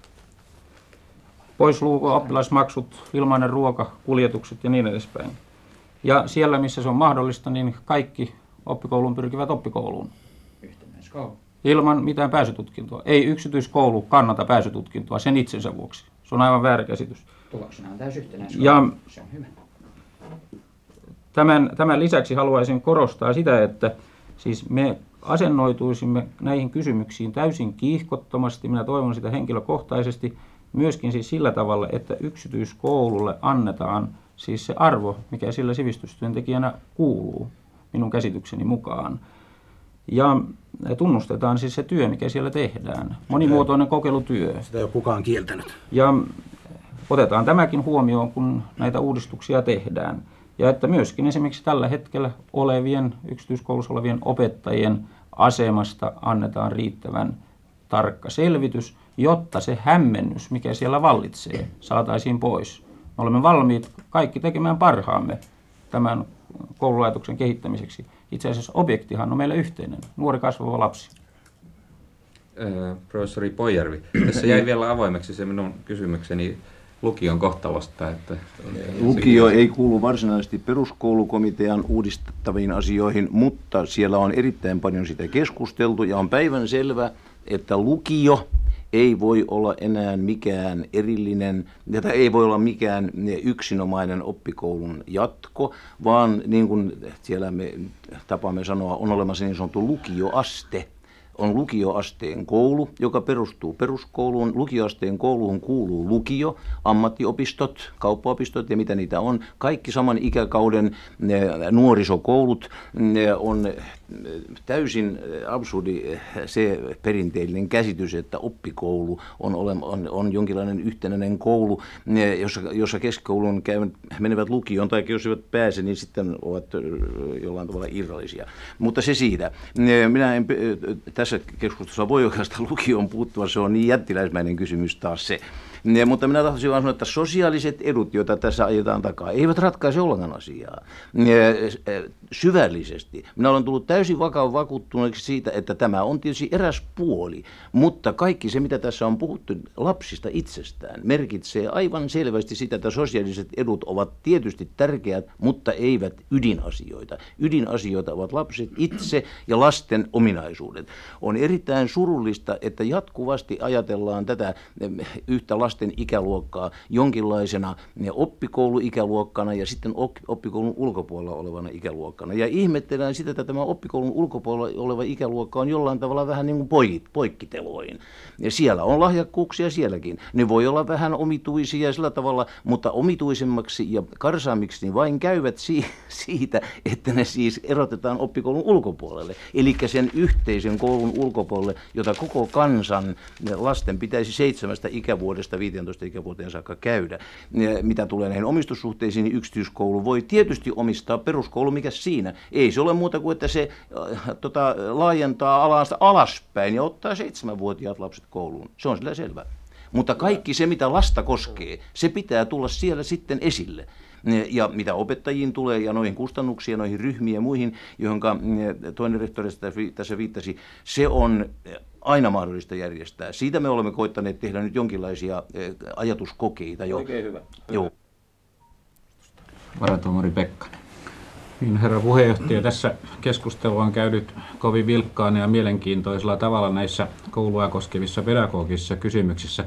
Pois oppilaismaksut, ilmainen ruoka, kuljetukset ja niin edespäin. Ja siellä, missä se on mahdollista, niin kaikki oppikouluun pyrkivät oppikouluun. Yhtenäiskoulu. Ilman mitään pääsytutkintoa. Ei yksityiskoulu kannata pääsytutkintoa sen itsensä vuoksi. Se on aivan väärä käsitys. Tuloksena on täysin yhtenäiskoulu. Ja se on hyvä. Tämän, tämän lisäksi haluaisin korostaa sitä, että siis me asennoituisimme näihin kysymyksiin täysin kiihkottomasti. Minä toivon sitä henkilökohtaisesti myöskin siis sillä tavalla, että yksityiskoululle annetaan siis se arvo, mikä sillä sivistystyöntekijänä kuuluu minun käsitykseni mukaan. Ja tunnustetaan siis se työ, mikä siellä tehdään. Monimuotoinen kokeilutyö. Sitä ei ole kukaan kieltänyt. Ja otetaan tämäkin huomioon, kun näitä uudistuksia tehdään. Ja että myöskin esimerkiksi tällä hetkellä olevien, yksityiskoulussa olevien opettajien asemasta annetaan riittävän tarkka selvitys, jotta se hämmennys, mikä siellä vallitsee, saataisiin pois. Me olemme valmiit kaikki tekemään parhaamme tämän koululaitoksen kehittämiseksi. Itse asiassa objektihan on meillä yhteinen, nuori kasvava lapsi. Öö, professori Poijärvi, tässä jäi vielä avoimeksi se minun kysymykseni lukion kohtalosta. Että lukio ei kuulu varsinaisesti peruskoulukomitean uudistettaviin asioihin, mutta siellä on erittäin paljon sitä keskusteltu ja on päivän selvä, että lukio ei voi olla enää mikään erillinen, tätä ei voi olla mikään yksinomainen oppikoulun jatko, vaan niin kuin siellä me tapaamme sanoa, on olemassa niin sanottu lukioaste. on lukioasteen koulu, joka perustuu peruskouluun. Lukioasteen kouluun kuuluu lukio, ammattiopistot, kauppaopistot ja mitä niitä on. Kaikki saman ikäkauden nuorisokoulut on täysin absurdi se perinteellinen käsitys, että oppikoulu on, ole, on, on jonkinlainen yhtenäinen koulu, jossa, jossa keskikoulun käyvät, menevät lukioon tai jos eivät pääse, niin sitten ovat jollain tavalla irrallisia. Mutta se siitä. Minä en tässä keskustelussa voi oikeastaan lukioon puuttua, se on niin jättiläismäinen kysymys taas se. Mutta minä tahtoisin vaan sanoa, että sosiaaliset edut, joita tässä ajetaan takaa, eivät ratkaise ollenkaan asiaa syvällisesti. Minä olen tullut täysin vakavan vakuuttuneeksi siitä, että tämä on tietysti eräs puoli, mutta kaikki se, mitä tässä on puhuttu lapsista itsestään, merkitsee aivan selvästi sitä, että sosiaaliset edut ovat tietysti tärkeät, mutta eivät ydinasioita. Ydinasioita ovat lapset itse ja lasten ominaisuudet. On erittäin surullista, että jatkuvasti ajatellaan tätä yhtä lasten ikäluokkaa jonkinlaisena oppikouluikäluokkana ja sitten oppikoulun ulkopuolella olevana ikäluokkana. Ja ihmettelen sitä, että tämä oppikoulun ulkopuolella oleva ikäluokka on jollain tavalla vähän niin kuin poikkiteloin. Ja siellä on lahjakkuuksia sielläkin. Ne voi olla vähän omituisia sillä tavalla, mutta omituisemmaksi ja karsaammiksi niin vain käyvät si- siitä, että ne siis erotetaan oppikoulun ulkopuolelle. Eli sen yhteisen koulun ulkopuolelle, jota koko kansan lasten pitäisi seitsemästä ikävuodesta viisitoista ikävuoteen saakka käydä. Mitä tulee näihin omistussuhteisiin, niin yksityiskoulu voi tietysti omistaa peruskoulu, mikä siinä. Ei se ole muuta kuin, että se äh, tota, laajentaa alasta alaspäin ja ottaa seitsemänvuotiaat lapset kouluun. Se on sillä selvä. Mutta kaikki se, mitä lasta koskee, se pitää tulla siellä sitten esille. Ja mitä opettajiin tulee ja noihin kustannuksiin, noihin ryhmiin ja muihin, johon toinen rehtori tässä viittasi, se on aina mahdollista järjestää. Siitä me olemme koittaneet tehdä nyt jonkinlaisia ajatuskokeita jo. Oikein hyvä. Joo. Varatuomari Pekkanen. Niin, herra puheenjohtaja, tässä keskustelu on käynyt kovin vilkkaana ja mielenkiintoisella tavalla näissä koulua koskevissa pedagogisissa kysymyksissä.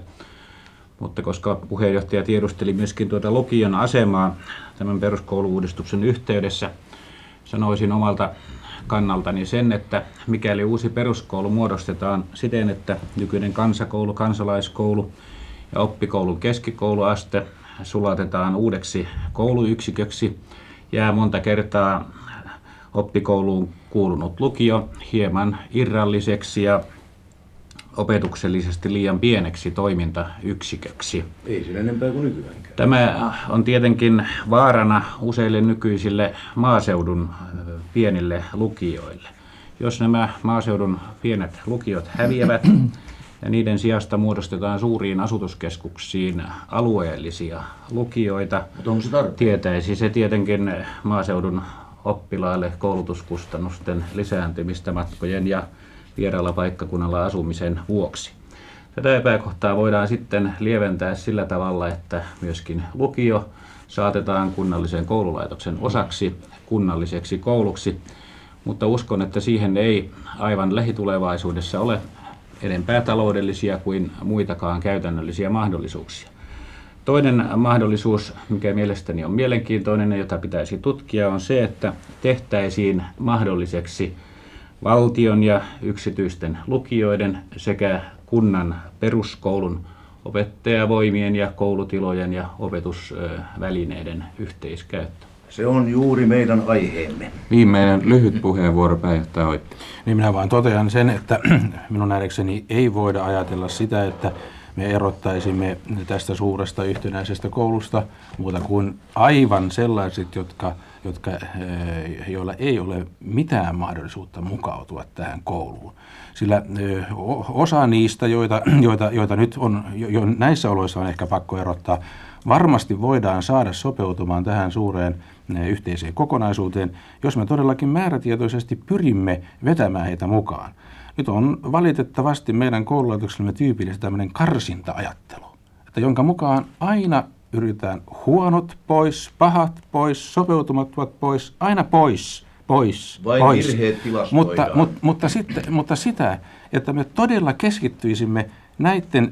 Mutta koska puheenjohtaja tiedusteli myöskin tuota lukion asemaa tämän peruskoulu-uudistuksen yhteydessä, sanoisin omalta kannaltani sen, että mikäli uusi peruskoulu muodostetaan siten, että nykyinen kansakoulu, kansalaiskoulu ja oppikoulun keskikouluaste sulatetaan uudeksi kouluyksiköksi, jää monta kertaa oppikouluun kuulunut lukio hieman irralliseksi ja opetuksellisesti liian pieneksi toimintayksiköksi. Ei siinä enempää kuin nykyäänkään. Tämä on tietenkin vaarana useille nykyisille maaseudun pienille lukioille. Jos nämä maaseudun pienet lukiot häviävät ja niiden sijasta muodostetaan suuriin asutuskeskuksiin alueellisia lukioita, tietäisi se tietenkin maaseudun oppilaille koulutuskustannusten lisääntymistä matkojen ja vieraalla paikkakunnalla asumisen vuoksi. Tätä epäkohtaa voidaan sitten lieventää sillä tavalla, että myöskin lukio saatetaan kunnallisen koululaitoksen osaksi kunnalliseksi kouluksi, mutta uskon, että siihen ei aivan lähitulevaisuudessa ole enempää taloudellisia kuin muitakaan käytännöllisiä mahdollisuuksia. Toinen mahdollisuus, mikä mielestäni on mielenkiintoinen ja jota pitäisi tutkia, on se, että tehtäisiin mahdolliseksi valtion ja yksityisten lukioiden sekä kunnan peruskoulun opettajavoimien ja koulutilojen ja opetusvälineiden yhteiskäyttö. Se on juuri meidän aiheemme. Viimeinen lyhyt puheenvuoro, pääjohtaja Oitti. Niin minä vaan totean sen, että minun nähdäkseni ei voida ajatella sitä, että me erottaisimme tästä suuresta yhtenäisestä koulusta muuta kuin aivan sellaiset, jotka, jotka, joilla ei ole mitään mahdollisuutta mukautua tähän kouluun. Sillä osa niistä, joita, joita, joita nyt on, jo näissä oloissa on ehkä pakko erottaa, varmasti voidaan saada sopeutumaan tähän suureen yhteiseen kokonaisuuteen, jos me todellakin määrätietoisesti pyrimme vetämään heitä mukaan. Nyt on valitettavasti meidän koululaitoksellemme tyypillistä tämmöinen karsinta-ajattelu, että jonka mukaan aina yritetään huonot pois, pahat pois, sopeutumattomat pois, aina pois, pois, Vain pois. virheet tilastoidaan. Mutta, mutta, mutta, sitten, mutta sitä, että me todella keskittyisimme näiden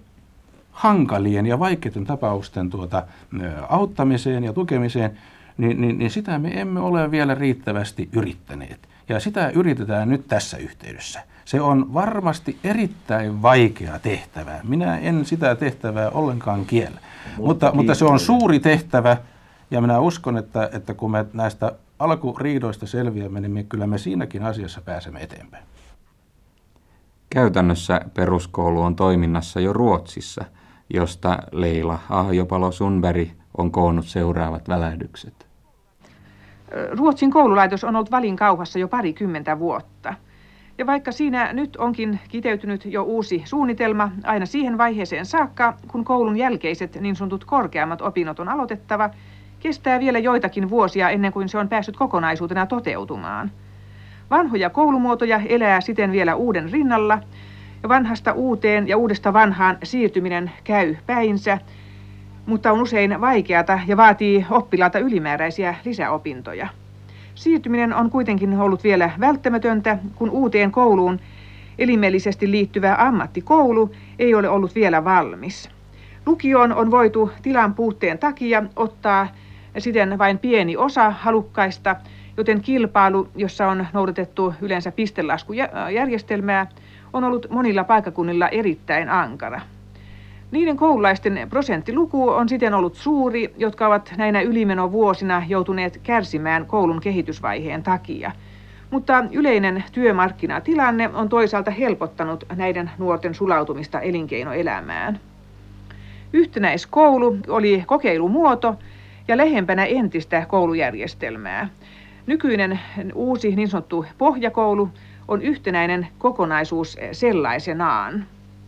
hankalien ja vaikeiden tapausten tuota, auttamiseen ja tukemiseen, niin, niin, niin sitä me emme ole vielä riittävästi yrittäneet. Ja sitä yritetään nyt tässä yhteydessä. Se on varmasti erittäin vaikea tehtävä. Minä en sitä tehtävää ollenkaan kiellä. Mutta, mutta, mutta se on suuri tehtävä, ja minä uskon, että, että kun me näistä alkuriidoista selviämme, niin me, kyllä me siinäkin asiassa pääsemme eteenpäin. Käytännössä peruskoulu on toiminnassa jo Ruotsissa, josta Leila Ahjopalo-Sundberg on koonnut seuraavat välähdykset. Ruotsin koululaitos on ollut valinkauhassa jo parikymmentä vuotta. Ja vaikka siinä nyt onkin kiteytynyt jo uusi suunnitelma aina siihen vaiheeseen saakka, kun koulun jälkeiset niin sanotut korkeammat opinnot on aloitettava, kestää vielä joitakin vuosia ennen kuin se on päässyt kokonaisuutena toteutumaan. Vanhoja koulumuotoja elää siten vielä uuden rinnalla, ja vanhasta uuteen ja uudesta vanhaan siirtyminen käy päinsä, mutta on usein vaikeata ja vaatii oppilaalta ylimääräisiä lisäopintoja. Siirtyminen on kuitenkin ollut vielä välttämätöntä, kun uuteen kouluun elimellisesti liittyvä ammattikoulu ei ole ollut vielä valmis. Lukioon on voitu tilan puutteen takia ottaa siten vain pieni osa halukkaista, joten kilpailu, jossa on noudatettu yleensä pistelaskujärjestelmää, on ollut monilla paikkakunnilla erittäin ankara. Niiden koululaisten prosenttiluku on siten ollut suuri, jotka ovat näinä ylimenovuosina joutuneet kärsimään koulun kehitysvaiheen takia. Mutta yleinen työmarkkinatilanne on toisaalta helpottanut näiden nuorten sulautumista elinkeinoelämään. Yhtenäiskoulu oli kokeilumuoto ja lähempänä entistä koulujärjestelmää. Nykyinen uusi niin sanottu pohjakoulu on yhtenäinen kokonaisuus sellaisenaan.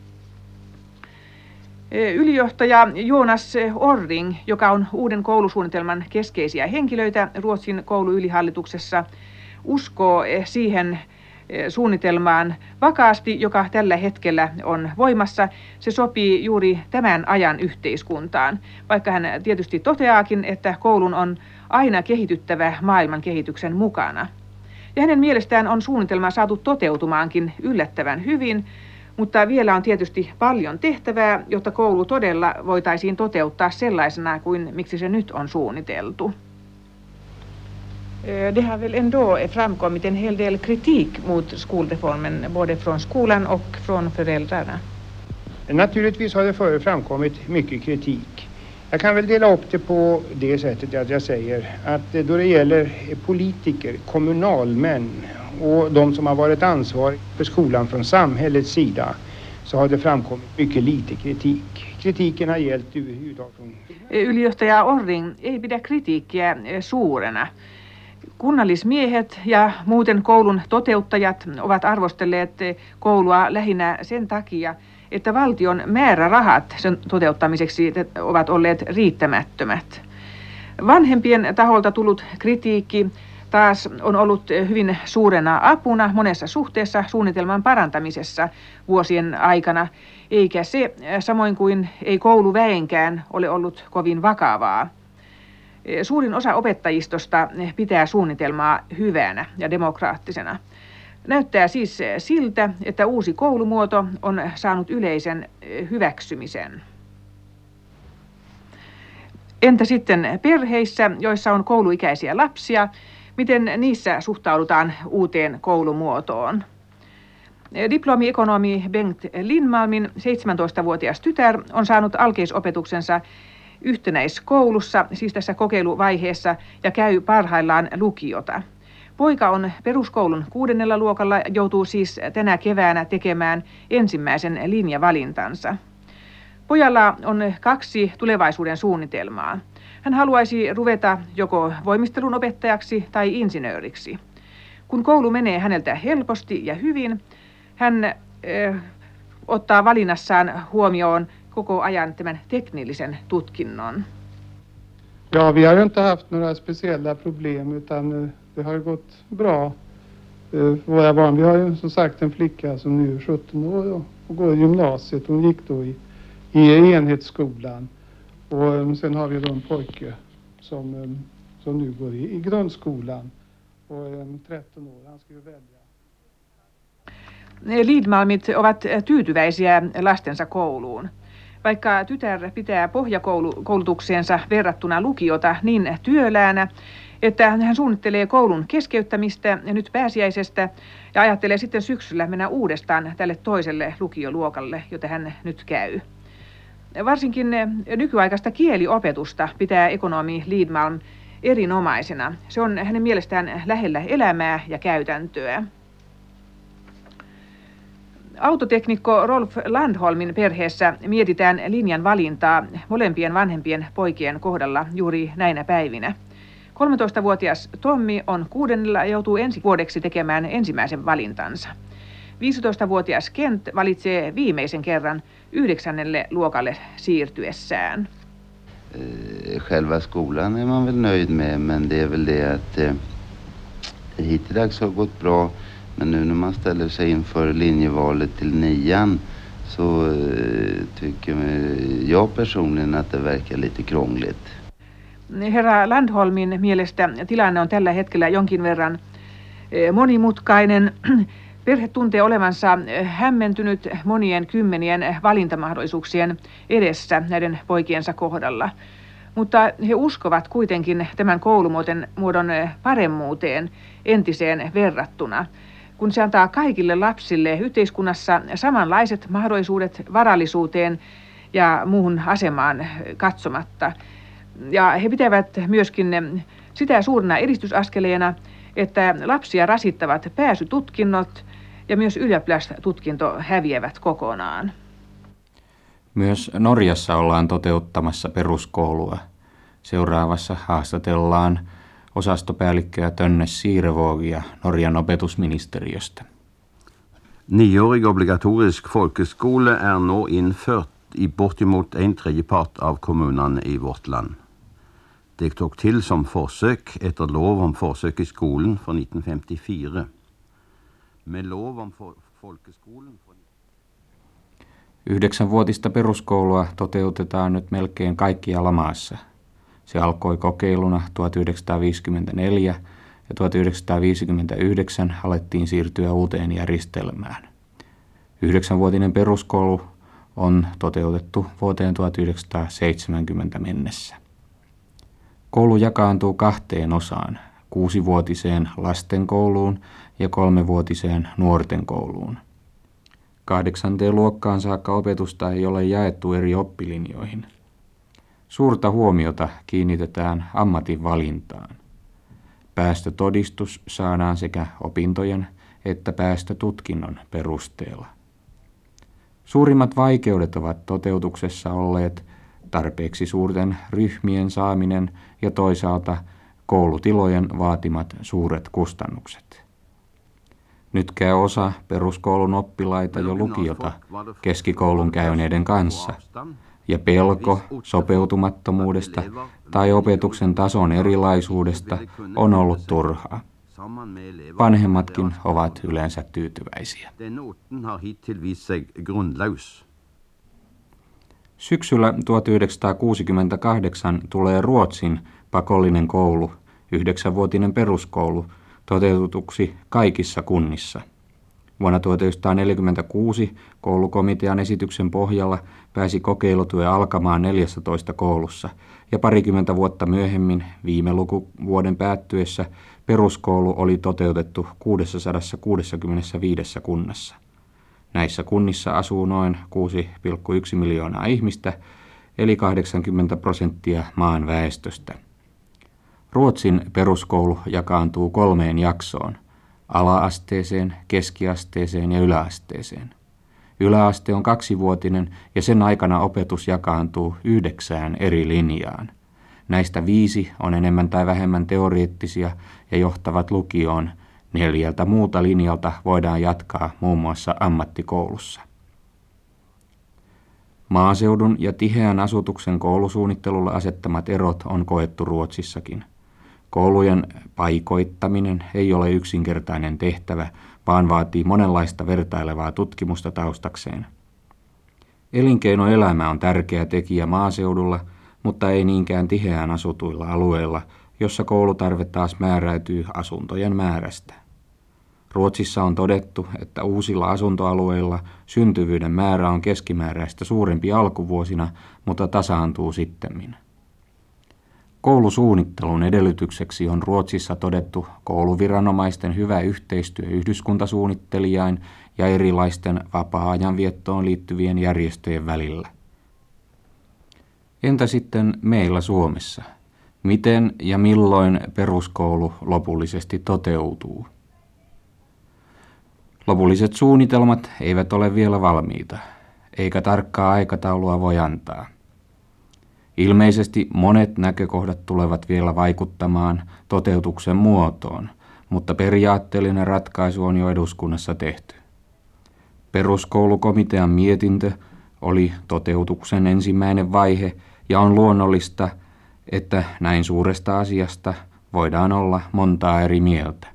Ylijohtaja Jonas Orring, joka on uuden koulusuunnitelman keskeisiä henkilöitä Ruotsin kouluylihallituksessa, uskoo siihen suunnitelmaan vakaasti, joka tällä hetkellä on voimassa. Se sopii juuri tämän ajan yhteiskuntaan, vaikka hän tietysti toteaakin, että koulun on aina kehityttävä maailman kehityksen mukana. Ja hänen mielestään on suunnitelma saatu toteutumaankin yllättävän hyvin, mutta vielä on tietysti paljon tehtävää, jotta koulu todella voitaisiin toteuttaa sellaisena kuin miksi se nyt on suunniteltu. Det har väl ändå framkommit en hel del kritik mot skolreformen, både från skolan och från föräldrarna. Naturligtvis har det framkommit mycket kritik. Jag kan väl dela upp det på det sättet att jag säger att då det gäller politiker, kommunalmän och de som har varit ansvariga för skolan från samhällets sida, så har det framkommit mycket lite kritik. Kritiken har gällt överhuvudtaget. Ylijohtaja Orring ei pidä kritiikkiä suurena. Kunnallismiehet ja muuten koulun toteuttajat ovat arvostelleet koulua lähinnä sen takia, että valtion määrärahat sen toteuttamiseksi ovat olleet riittämättömät. Vanhempien taholta tullut kritiikki taas on ollut hyvin suurena apuna monessa suhteessa suunnitelman parantamisessa vuosien aikana, eikä se, samoin kuin ei kouluväenkään, ole ollut kovin vakavaa. Suurin osa opettajistosta pitää suunnitelmaa hyvänä ja demokraattisena. Näyttää siis siltä, että uusi koulumuoto on saanut yleisen hyväksymisen. Entä sitten perheissä, joissa on kouluikäisiä lapsia, miten niissä suhtaudutaan uuteen koulumuotoon? Diplomi-ekonomi Bengt Lindmalmin seitsemäntoistavuotias tytär on saanut alkeisopetuksensa yhtenäiskoulussa, siis tässä kokeiluvaiheessa, ja käy parhaillaan lukiota. Poika on peruskoulun kuudennella luokalla, joutuu siis tänä keväänä tekemään ensimmäisen linjavalintansa. Pojalla on kaksi tulevaisuuden suunnitelmaa. Hän haluaisi ruveta joko voimistelun opettajaksi tai insinööriksi. Kun koulu menee häneltä helposti ja hyvin, hän äh, ottaa valinnassaan huomioon koko ajan tämän teknillisen tutkinnon. Ja, vi har ju inte haft några speciella problem utan det har gått bra. Våra barn, vi har ju som sagt en flicka som nu är sjutton år och går i gymnasiet. Hon gick då i, i enhetsskolan. Och sen har vi då en pojke som, som nu går i, i grundskolan och tretton år. Han ska ju välja. Lidmalmit ovat tyytyväisiä lastensa kouluun. Vaikka tytär pitää pohjakoulutukseensa verrattuna lukiota niin työläänä, että hän suunnittelee koulun keskeyttämistä nyt pääsiäisestä ja ajattelee sitten syksyllä mennä uudestaan tälle toiselle lukioluokalle, jota hän nyt käy. Varsinkin nykyaikaista kieliopetusta pitää ekonomi Lidmalm erinomaisena. Se on hänen mielestään lähellä elämää ja käytäntöä. Autoteknikko Rolf Landholmin perheessä mietitään linjan valintaa molempien vanhempien poikien kohdalla juuri näinä päivinä. kolmetoistavuotias Tommi on kuudennella ja joutuu ensi vuodeksi tekemään ensimmäisen valintansa. viisitoistavuotias Kent valitsee viimeisen kerran yhdeksännelle luokalle siirtyessään. Själva skolan är man väl nöjd med, men det är väl det att eh, hittills har gått bra, men nu när man ställer sig inför linjevalet till nian så eh, tycker jag personligen att det verkar lite krångligt. Herra Landholmin mielestä tilanne on tällä hetkellä jonkin verran monimutkainen. Perhe tuntee olevansa hämmentynyt monien kymmenien valintamahdollisuuksien edessä näiden poikiensa kohdalla. Mutta he uskovat kuitenkin tämän koulumuodon muodon paremmuuteen entiseen verrattuna, kun se antaa kaikille lapsille yhteiskunnassa samanlaiset mahdollisuudet varallisuuteen ja muuhun asemaan katsomatta. Ja he pitävät myöskin sitä suurena edistysaskeleena, että lapsia rasittavat pääsytutkinnot ja myös ylioppilastutkinto häviävät kokonaan. Myös Norjassa ollaan toteuttamassa peruskoulua. Seuraavassa haastatellaan osastopäällikköä Tönne Siirevogia Norjan opetusministeriöstä. Nioårig obligatorisk folkeskole är nu infört i bortemot en tredjepart av kommunerna i vårt land. Det tog till som forsøk efter lov om forsøk i skolen från nittenfemtiofyra. Med lov om folkeskolen från... Yhdeksänvuotista peruskoulua toteutetaan nyt melkein kaikkialla maassa. Se alkoi kokeiluna tuhatyhdeksänsataaviisikymmentäneljä ja tuhatyhdeksänsataaviisikymmentäyhdeksän alettiin siirtyä uuteen järjestelmään. Yhdeksänvuotinen peruskoulu on toteutettu vuoteen tuhatyhdeksänsataaseitsemänkymmentä mennessä. Koulu jakaantuu kahteen osaan, kuusivuotiseen lastenkouluun ja kolmevuotiseen nuorten kouluun. Kahdeksanteen luokkaan saakka opetusta ei ole jaettu eri oppilinjoihin. Suurta huomiota kiinnitetään ammatin valintaan. Päästötodistus saadaan sekä opintojen että päästötutkinnon perusteella. Suurimmat vaikeudet ovat toteutuksessa olleet tarpeeksi suurten ryhmien saaminen ja toisaalta koulutilojen vaatimat suuret kustannukset. Nyt käy osa peruskoulun oppilaita jo lukiota keskikoulun käyneiden kanssa, ja pelko sopeutumattomuudesta tai opetuksen tason erilaisuudesta on ollut turhaa. Vanhemmatkin ovat yleensä tyytyväisiä. Syksyllä tuhatyhdeksänsataakuusikymmentäkahdeksan tulee Ruotsin pakollinen koulu, yhdeksänvuotinen peruskoulu, toteutetuksi kaikissa kunnissa. Vuonna tuhatyhdeksänsataaneljäkymmentäkuusi koulukomitean esityksen pohjalla pääsi kokeilutyö alkamaan neljässätoista koulussa, ja parikymmentä vuotta myöhemmin, viime lukuvuoden päättyessä, peruskoulu oli toteutettu kuusisataakuusikymmentäviisi kunnassa. Näissä kunnissa asuu noin kuusi pilkku yksi miljoonaa ihmistä, eli kahdeksankymmentä prosenttia maan väestöstä. Ruotsin peruskoulu jakaantuu kolmeen jaksoon: ala-asteeseen, keskiasteeseen ja yläasteeseen. Yläaste on kaksivuotinen ja sen aikana opetus jakaantuu yhdeksään eri linjaan. Näistä viisi on enemmän tai vähemmän teoreettisia ja johtavat lukioon. Neljältä muuta linjalta voidaan jatkaa muun muassa ammattikoulussa. Maaseudun ja tiheän asutuksen koulusuunnittelulla asettamat erot on koettu Ruotsissakin. Koulujen paikoittaminen ei ole yksinkertainen tehtävä, vaan vaatii monenlaista vertailevaa tutkimusta taustakseen. Elinkeinoelämä on tärkeä tekijä maaseudulla, mutta ei niinkään tiheään asutuilla alueilla, jossa koulutarve taas määräytyy asuntojen määrästä. Ruotsissa on todettu, että uusilla asuntoalueilla syntyvyyden määrä on keskimääräistä suurempi alkuvuosina, mutta tasaantuu sittemmin. Koulusuunnittelun edellytykseksi on Ruotsissa todettu kouluviranomaisten hyvä yhteistyö yhdyskuntasuunnittelijain ja erilaisten vapaa-ajanviettoon liittyvien järjestöjen välillä. Entä sitten meillä Suomessa? Miten ja milloin peruskoulu lopullisesti toteutuu? Lopulliset suunnitelmat eivät ole vielä valmiita, eikä tarkkaa aikataulua voi antaa. Ilmeisesti monet näkökohdat tulevat vielä vaikuttamaan toteutuksen muotoon, mutta periaatteellinen ratkaisu on jo eduskunnassa tehty. Peruskoulukomitean mietintö oli toteutuksen ensimmäinen vaihe ja on luonnollista, että näin suuresta asiasta voidaan olla montaa eri mieltä.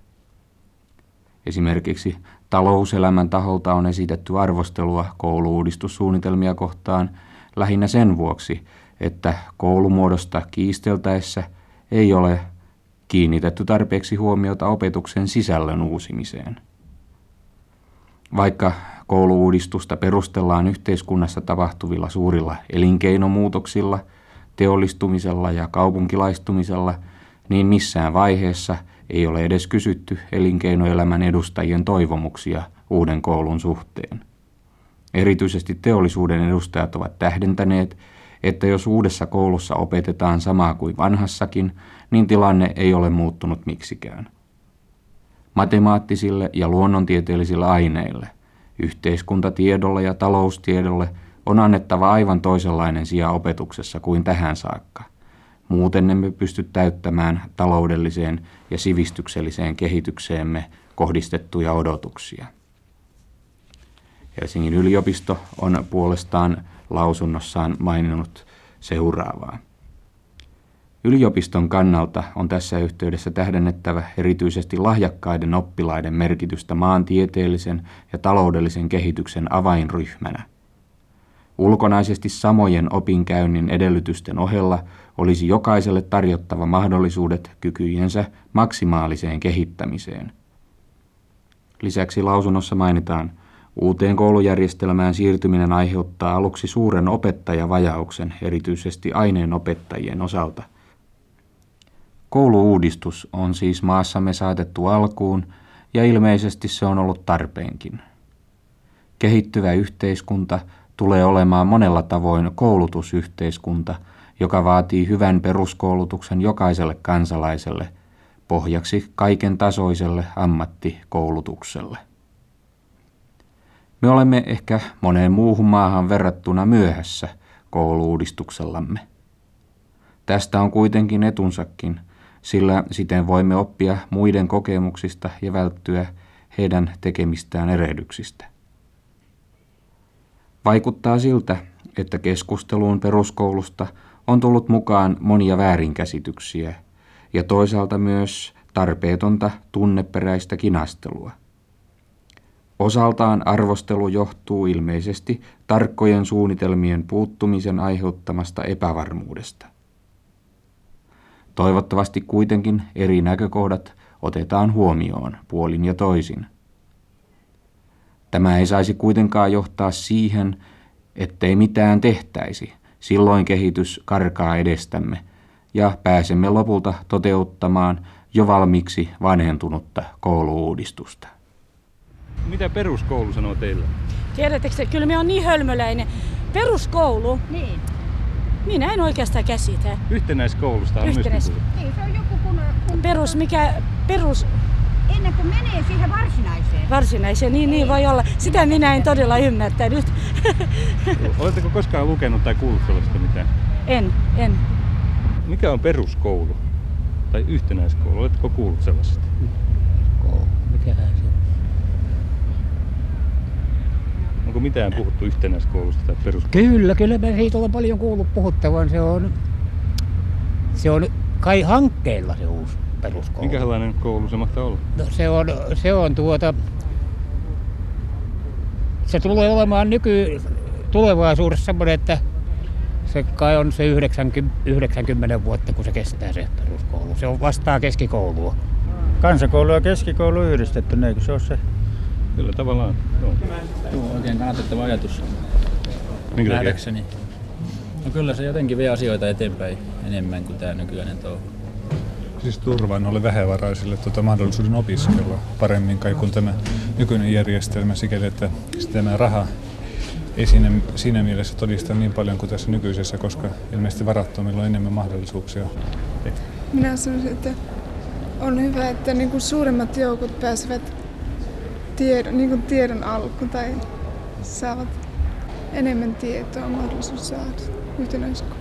Esimerkiksi talouselämän taholta on esitetty arvostelua koulu-uudistussuunnitelmia kohtaan lähinnä sen vuoksi, että koulumuodosta kiisteltäessä ei ole kiinnitetty tarpeeksi huomiota opetuksen sisällön uusimiseen. Vaikka koulu-uudistusta perustellaan yhteiskunnassa tapahtuvilla suurilla elinkeinomuutoksilla, teollistumisella ja kaupunkilaistumisella, niin missään vaiheessa ei ole edes kysytty elinkeinoelämän edustajien toivomuksia uuden koulun suhteen. Erityisesti teollisuuden edustajat ovat tähdentäneet, että jos uudessa koulussa opetetaan samaa kuin vanhassakin, niin tilanne ei ole muuttunut miksikään. Matemaattisille ja luonnontieteellisille aineille, yhteiskuntatiedolle ja taloustiedolle on annettava aivan toisenlainen sija opetuksessa kuin tähän saakka. Muuten emme pysty täyttämään taloudelliseen ja sivistykselliseen kehitykseemme kohdistettuja odotuksia. Helsingin yliopisto on puolestaan lausunnossaan maininnut seuraavaa. Yliopiston kannalta on tässä yhteydessä tähdennettävä erityisesti lahjakkaiden oppilaiden merkitystä maantieteellisen ja taloudellisen kehityksen avainryhmänä. Ulkonaisesti samojen opinkäynnin edellytysten ohella olisi jokaiselle tarjottava mahdollisuudet kykyjensä maksimaaliseen kehittämiseen. Lisäksi lausunnossa mainitaan, uuteen koulujärjestelmään siirtyminen aiheuttaa aluksi suuren opettajavajauksen, erityisesti aineenopettajien osalta. Koulu-uudistus on siis maassamme saatettu alkuun, ja ilmeisesti se on ollut tarpeenkin. Kehittyvä yhteiskunta tulee olemaan monella tavoin koulutusyhteiskunta, joka vaatii hyvän peruskoulutuksen jokaiselle kansalaiselle, pohjaksi kaiken tasoiselle ammattikoulutukselle. Me olemme ehkä moneen muuhun maahan verrattuna myöhässä koulu-uudistuksellamme. Tästä on kuitenkin etunsakin, sillä siten voimme oppia muiden kokemuksista ja välttyä heidän tekemistään erehdyksistä. Vaikuttaa siltä, että keskusteluun peruskoulusta on tullut mukaan monia väärinkäsityksiä ja toisaalta myös tarpeetonta tunneperäistä kinastelua. Osaltaan arvostelu johtuu ilmeisesti tarkkojen suunnitelmien puuttumisen aiheuttamasta epävarmuudesta. Toivottavasti kuitenkin eri näkökohdat otetaan huomioon puolin ja toisin. Tämä ei saisi kuitenkaan johtaa siihen, ettei mitään tehtäisi. Silloin kehitys karkaa edestämme ja pääsemme lopulta toteuttamaan jo valmiiksi vanhentunutta koulu-uudistusta. Mitä peruskoulu sanoo teille? Tiedättekö, kyllä me on niin hölmöläinen. Peruskoulu? Niin. Minä en oikeastaan käsitä. Yhtenäiskoulusta on Yhtenäis... myöskin tullut. Niin, se on joku kun... kun... Perus, mikä... Perus... Ennen kuin menee siihen varsinaiseen. Varsinaiseen, niin, niin voi olla. Sitä minä en todella ymmärtänyt. Oletteko koskaan lukenut tai kuullut sellaista mitään? En, en. Mikä on peruskoulu? Tai yhtenäiskoulu? Oletteko kuullut sellaisesta? Koulu, mikähän se on? Onko mitään puhuttu yhtenäiskoulusta tai peruskoulusta? Kyllä, kyllä mä siitä olen paljon kuullut puhuttavan. Se on, se on kai hankkeilla se uusi peruskoulu. Minkälainen koulu se mahtaa olla? No se on, se on tuota, se tulee olemaan nyky tulevaisuudessa semmoinen, että se kai on se yhdeksänkymmentä vuotta, kun se kestää se peruskoulu. Se on vastaa keskikoulua. Kansakoulu ja keskikoulu yhdistetty, eikö se ole se? Kyllä tavallaan, joo. Joo, oikein kannatettava ajatus. Minkä nähdäkseni. No kyllä se jotenkin vie asioita eteenpäin enemmän kuin tämä nykyinen touhu. Siis turvaa noille vähävaraisille tuota mahdollisuuden opiskella paremmin kai kuin tämä nykyinen järjestelmä sikäli, että tämä raha ei siinä, siinä mielessä todista niin paljon kuin tässä nykyisessä, koska ilmeisesti varattomilla on enemmän mahdollisuuksia. Minä sanoisin, että on hyvä, että niin kuin suuremmat joukot pääsevät tiedon, niin kuin tiedon alkuun tai saavat enemmän tietoa mahdollisuus saada yhtenäiskoulussa.